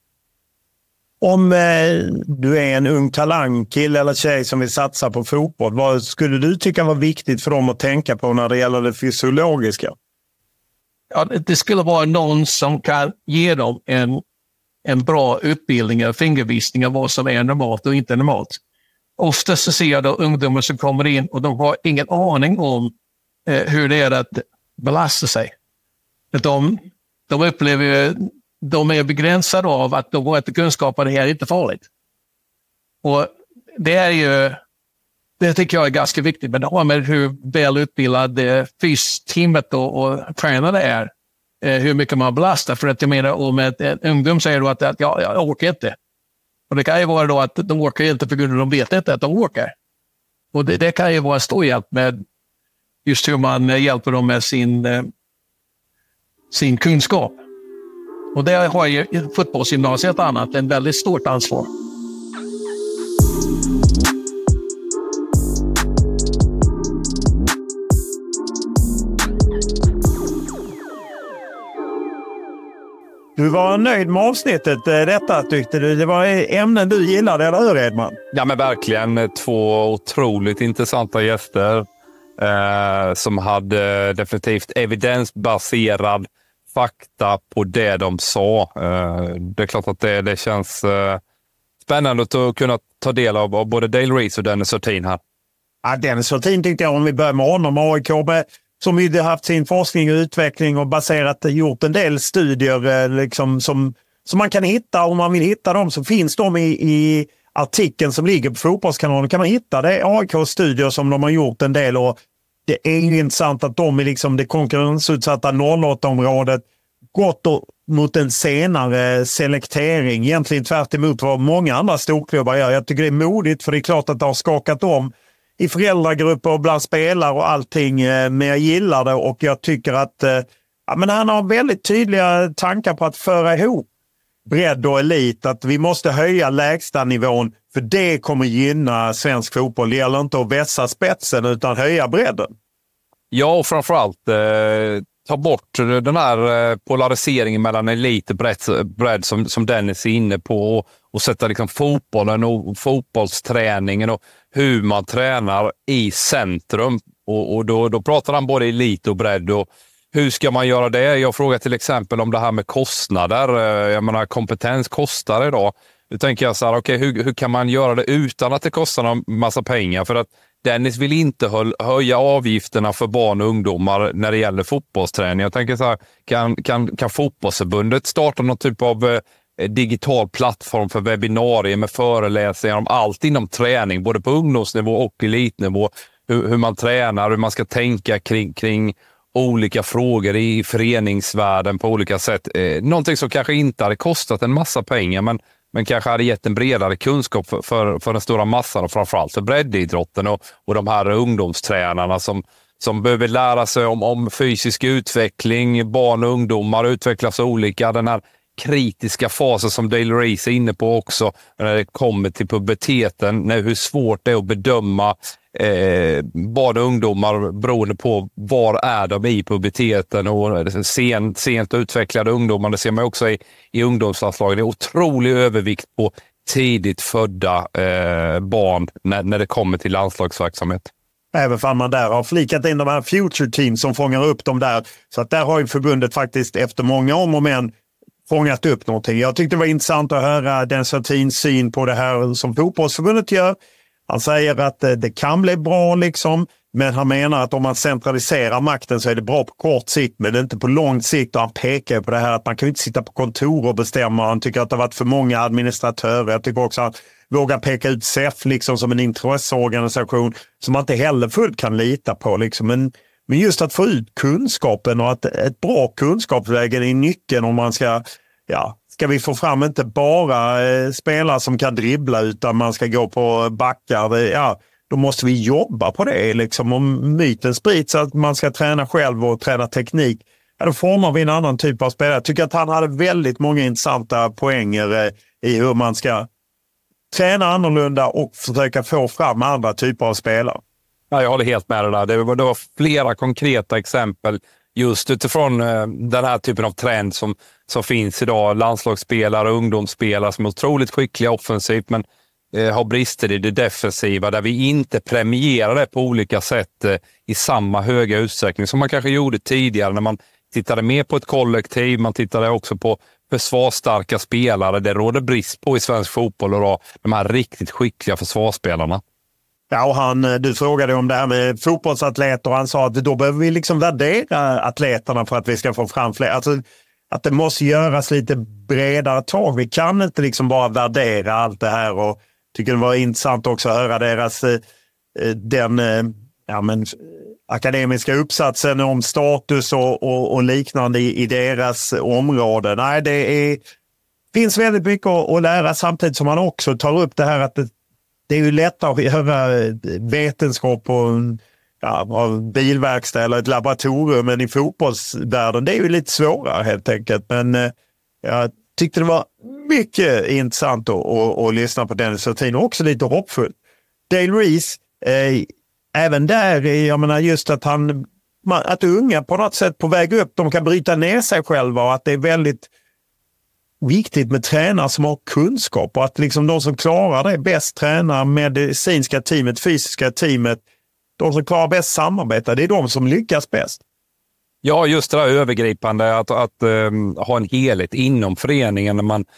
Om du är en ung talang, kille eller tjej som vill satsa på fotboll, vad skulle du tycka var viktigt för dem att tänka på när det gäller det fysiologiska? Ja, det skulle vara någon som kan ge dem en bra utbildning och fingervisning av vad som är normalt och inte normalt. Ofta så ser jag då ungdomar som kommer in och de har ingen aning om hur det är att belasta sig. De upplever de är begränsade av att de har inte kunskap att det här är inte farligt. Och det tycker jag är ganska viktigt, men det har med hur väl utbildad fysteamet och tränare är. Hur mycket man belastar. För att jag menar, om en ungdom säger då att jag orkar inte. Och det kan ju vara då att de orkar inte för grund av att de vet inte att de orkar. Och det kan ju vara en stor hjälp med just hur man hjälper dem med sin kunskap. Och det har ju fotbollsgymnasiet annat en väldigt stort ansvar. Du var nöjd med avsnittet, detta tyckte du? Det var ämnen du gillade, eller hur Edman? Ja, men verkligen 2 otroligt intressanta gäster som hade definitivt evidensbaserad fakta på det de sa. Det är klart att det känns spännande att kunna ta del av både Dale Reese och Dennis Hurtin här. Ja, Dennis Hurtin tyckte jag, om vi börjar med honom, AIK som ju haft sin forskning och utveckling och gjort en del studier liksom, som man kan hitta. Om man vill hitta dem så finns de i artikeln som ligger på Fotbollskanalen. Kan man hitta det AIK-studier som de har gjort en del, och det är ju intressant att de är liksom det konkurrensutsatta 08-området gått mot en senare selektering. Egentligen tvärt emot vad många andra storklubbar gör. Jag tycker det är modigt, för det är klart att det har skakat om i föräldragrupper och bland spelare och allting. Men jag gillar det, och jag tycker att men han har väldigt tydliga tankar på att föra ihop bredd och elit. Att vi måste höja lägsta nivån, för det kommer gynna svensk fotboll. Det gäller inte att vässa spetsen utan höja bredden. Ja, och framförallt ta bort den här polariseringen mellan elit och bredd som Dennis är inne på, och sätta liksom fotbollen och fotbollsträningen och hur man tränar i centrum. Och då pratar han både elit och bredd. Och hur ska man göra det? Jag frågar till exempel om det här med kostnader. Jag menar, kompetens kostar idag. Nu tänker jag så här, okej, hur kan man göra det utan att det kostar en massa pengar? För att Dennis vill inte höja avgifterna för barn och ungdomar när det gäller fotbollsträning. Jag tänker så här, kan fotbollsförbundet starta någon typ av digital plattform för webbinarier med föreläsningar om allt inom träning, både på ungdomsnivå och elitnivå. Hur man tränar, hur man ska tänka kring olika frågor i föreningsvärlden på olika sätt. Någonting som kanske inte hade kostat en massa pengar, men kanske hade gett en bredare kunskap för den stora massan, och framförallt för breddidrotten och de här ungdomstränarna som behöver lära sig om fysisk utveckling. Barn och ungdomar utvecklas olika. Den här kritiska fasen som Dale Reese är inne på också, när det kommer till puberteten, hur svårt det är att bedöma barn och ungdomar beroende på var är de i puberteten, och sent utvecklade ungdomar, det ser man också i ungdomslandslaget. Det är otrolig övervikt på tidigt födda barn när det kommer till landslagsverksamhet. Även om man där har flikat in de här future team som fångar upp dem där. Så att där har ju förbundet faktiskt efter många om och men fångat upp någonting. Jag tyckte det var intressant att höra Dennis Hurtins syn på det här som fotbollsförbundet gör. Han säger att det kan bli bra liksom, men han menar att om man centraliserar makten så är det bra på kort sikt, men det är inte på lång sikt. Och han pekar på det här att man kan inte sitta på kontor och bestämma. Han tycker att det har varit för många administratörer. Jag tycker också att han vågar peka ut SEF liksom som en intresseorganisation som man inte heller fullt kan lita på. Liksom. Men just att få ut kunskapen och att ett bra kunskapsläge är nyckeln om man ska vi få fram inte bara spelare som kan dribbla utan man ska gå på backar. Då måste vi jobba på det. Liksom. Om myten sprids att man ska träna själv och träna teknik, då formar vi en annan typ av spelare. Jag tycker att han hade väldigt många intressanta poänger i hur man ska träna annorlunda och försöka få fram andra typer av spelare. Ja, jag håller helt med det där. Det var flera konkreta exempel just utifrån den här typen av trend som finns idag. Landslagsspelare och ungdomsspelare som är otroligt skickliga offensivt men har brister i det defensiva där vi inte premierar det på olika sätt i samma höga utsträckning som man kanske gjorde tidigare när man tittade mer på ett kollektiv. Man tittade också på försvarsstarka spelare. Det råder brist på i svensk fotboll och då de här riktigt skickliga försvarsspelarna. Ja, och du frågade om det här med fotbollsatleter och han sa att då behöver vi liksom värdera atleterna för att vi ska få fram fler. Alltså att det måste göras lite bredare tag. Vi kan inte liksom bara värdera allt det här och tycker det var intressant också att höra deras akademiska uppsatsen om status och liknande i deras område. Nej, finns väldigt mycket att lära samtidigt som man också tar upp det här att det är ju lättare att göra vetenskap på av bilverkstad eller ett laboratorium än i fotbollsvärlden. Det är ju lite svårare helt enkelt. Men jag tyckte det var mycket intressant att lyssna på Dennis Hurtin och också lite hoppfull. Dale Reese, även där, jag menar just att unga på något sätt på väg upp, de kan bryta ner sig själva och att det är väldigt viktigt med tränare som har kunskap och att liksom de som klarar det bäst tränar medicinska teamet, fysiska teamet, de som klarar bäst samarbeta, det är de som lyckas bäst. Ja, just det där övergripande att ha en helhet inom föreningen när man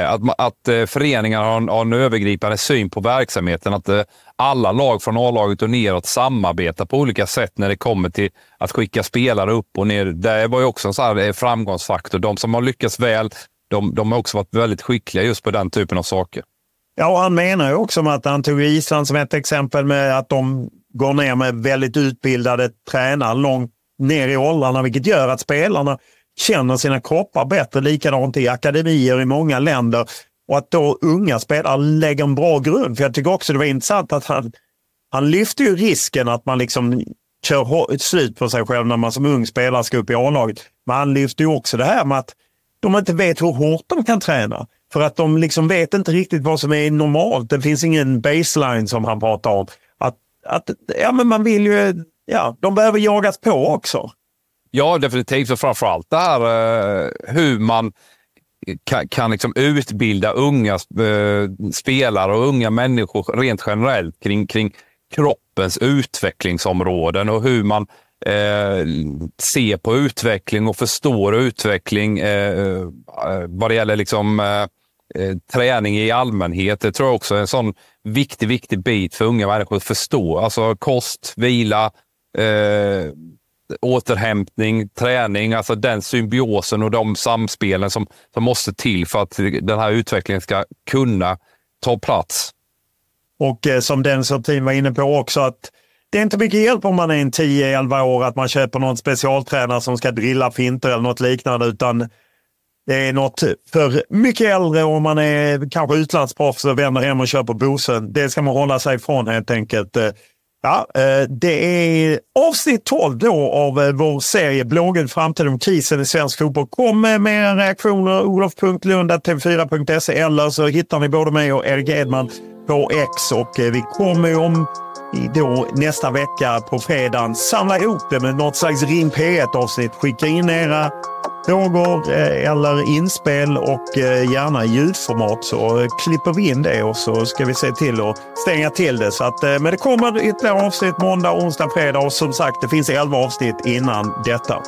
att föreningar har en övergripande syn på verksamheten, att alla lag från A-laget och neråt samarbetar på olika sätt när det kommer till att skicka spelare upp och ner. Det var ju också en sån här framgångsfaktor. De som har lyckats väl, de har också varit väldigt skickliga just på den typen av saker. Ja, och han menar ju också att han tog Island som ett exempel med att de går ner med väldigt utbildade tränare långt ner i åldrarna, vilket gör att spelarna känner sina kroppar bättre, likadant i akademier i många länder, och att då unga spelare lägger en bra grund. För jag tycker också det var intressant att han lyfter ju risken att man liksom kör ett slut på sig själv när man som ung spelare ska upp i A-laget. Men han lyfter ju också det här med att de inte vet hur hårt de kan träna. För att de liksom vet inte riktigt vad som är normalt. Det finns ingen baseline som han pratar om. Men man vill ju, de behöver jagas på också. Ja, definitivt. Och framförallt det här hur man kan liksom utbilda unga spelare och unga människor rent generellt kring kroppens utvecklingsområden och hur man ser på utveckling och förstår utveckling vad det gäller liksom träning i allmänhet. Det tror jag också är en sån viktig bit för unga människor att förstå. Alltså kost, vila, återhämtning, träning, alltså den symbiosen och de samspelen som måste till för att den här utvecklingen ska kunna ta plats. Och som den som team var inne på också, att det är inte mycket hjälp om man är en 10-11 år att man köper någon specialtränare som ska drilla finter eller något liknande, utan det är något för mycket äldre om man är kanske utlandsproffs och vänder hem och kör på Bosen. Det ska man hålla sig ifrån helt enkelt. Ja, det är avsnitt 12 då av vår serie Blågul framtid om krisen i svensk fotboll. Kom med era reaktioner, olof.lund@tv4.se, eller så hittar ni både mig och Erik Edman på X, och vi kommer om då nästa vecka på fredagen samla ihop det med något slags Ring P1-avsnitt. Skicka in era frågor eller inspel och gärna ljudformat, så klipper vi in det och så ska vi se till att stänga till det. Så att, men det kommer ytterligare avsnitt måndag, onsdag, fredag och som sagt det finns 11 avsnitt innan detta.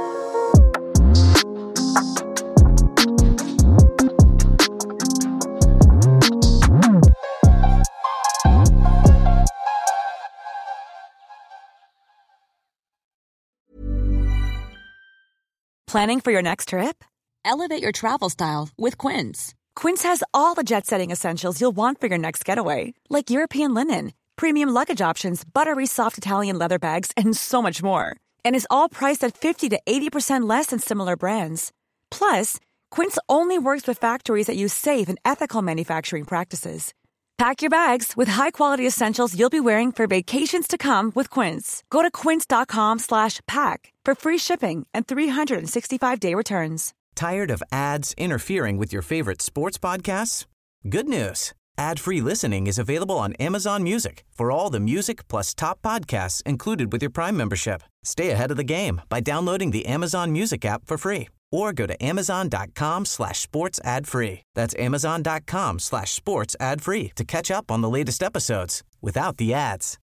Planning for your next trip? Elevate your travel style with Quince. Quince has all the jet-setting essentials you'll want for your next getaway, like European linen, premium luggage options, buttery soft Italian leather bags, and so much more. And is all priced at 50 to 80% less than similar brands. Plus, Quince only works with factories that use safe and ethical manufacturing practices. Pack your bags with high-quality essentials you'll be wearing for vacations to come with Quince. Go to quince.com/pack for free shipping and 365-day returns. Tired of ads interfering with your favorite sports podcasts? Good news. Ad-free listening is available on Amazon Music for all the music plus top podcasts included with your Prime membership. Stay ahead of the game by downloading the Amazon Music app for free or go to amazon.com/sports ad free. That's amazon.com/sports ad free to catch up on the latest episodes without the ads.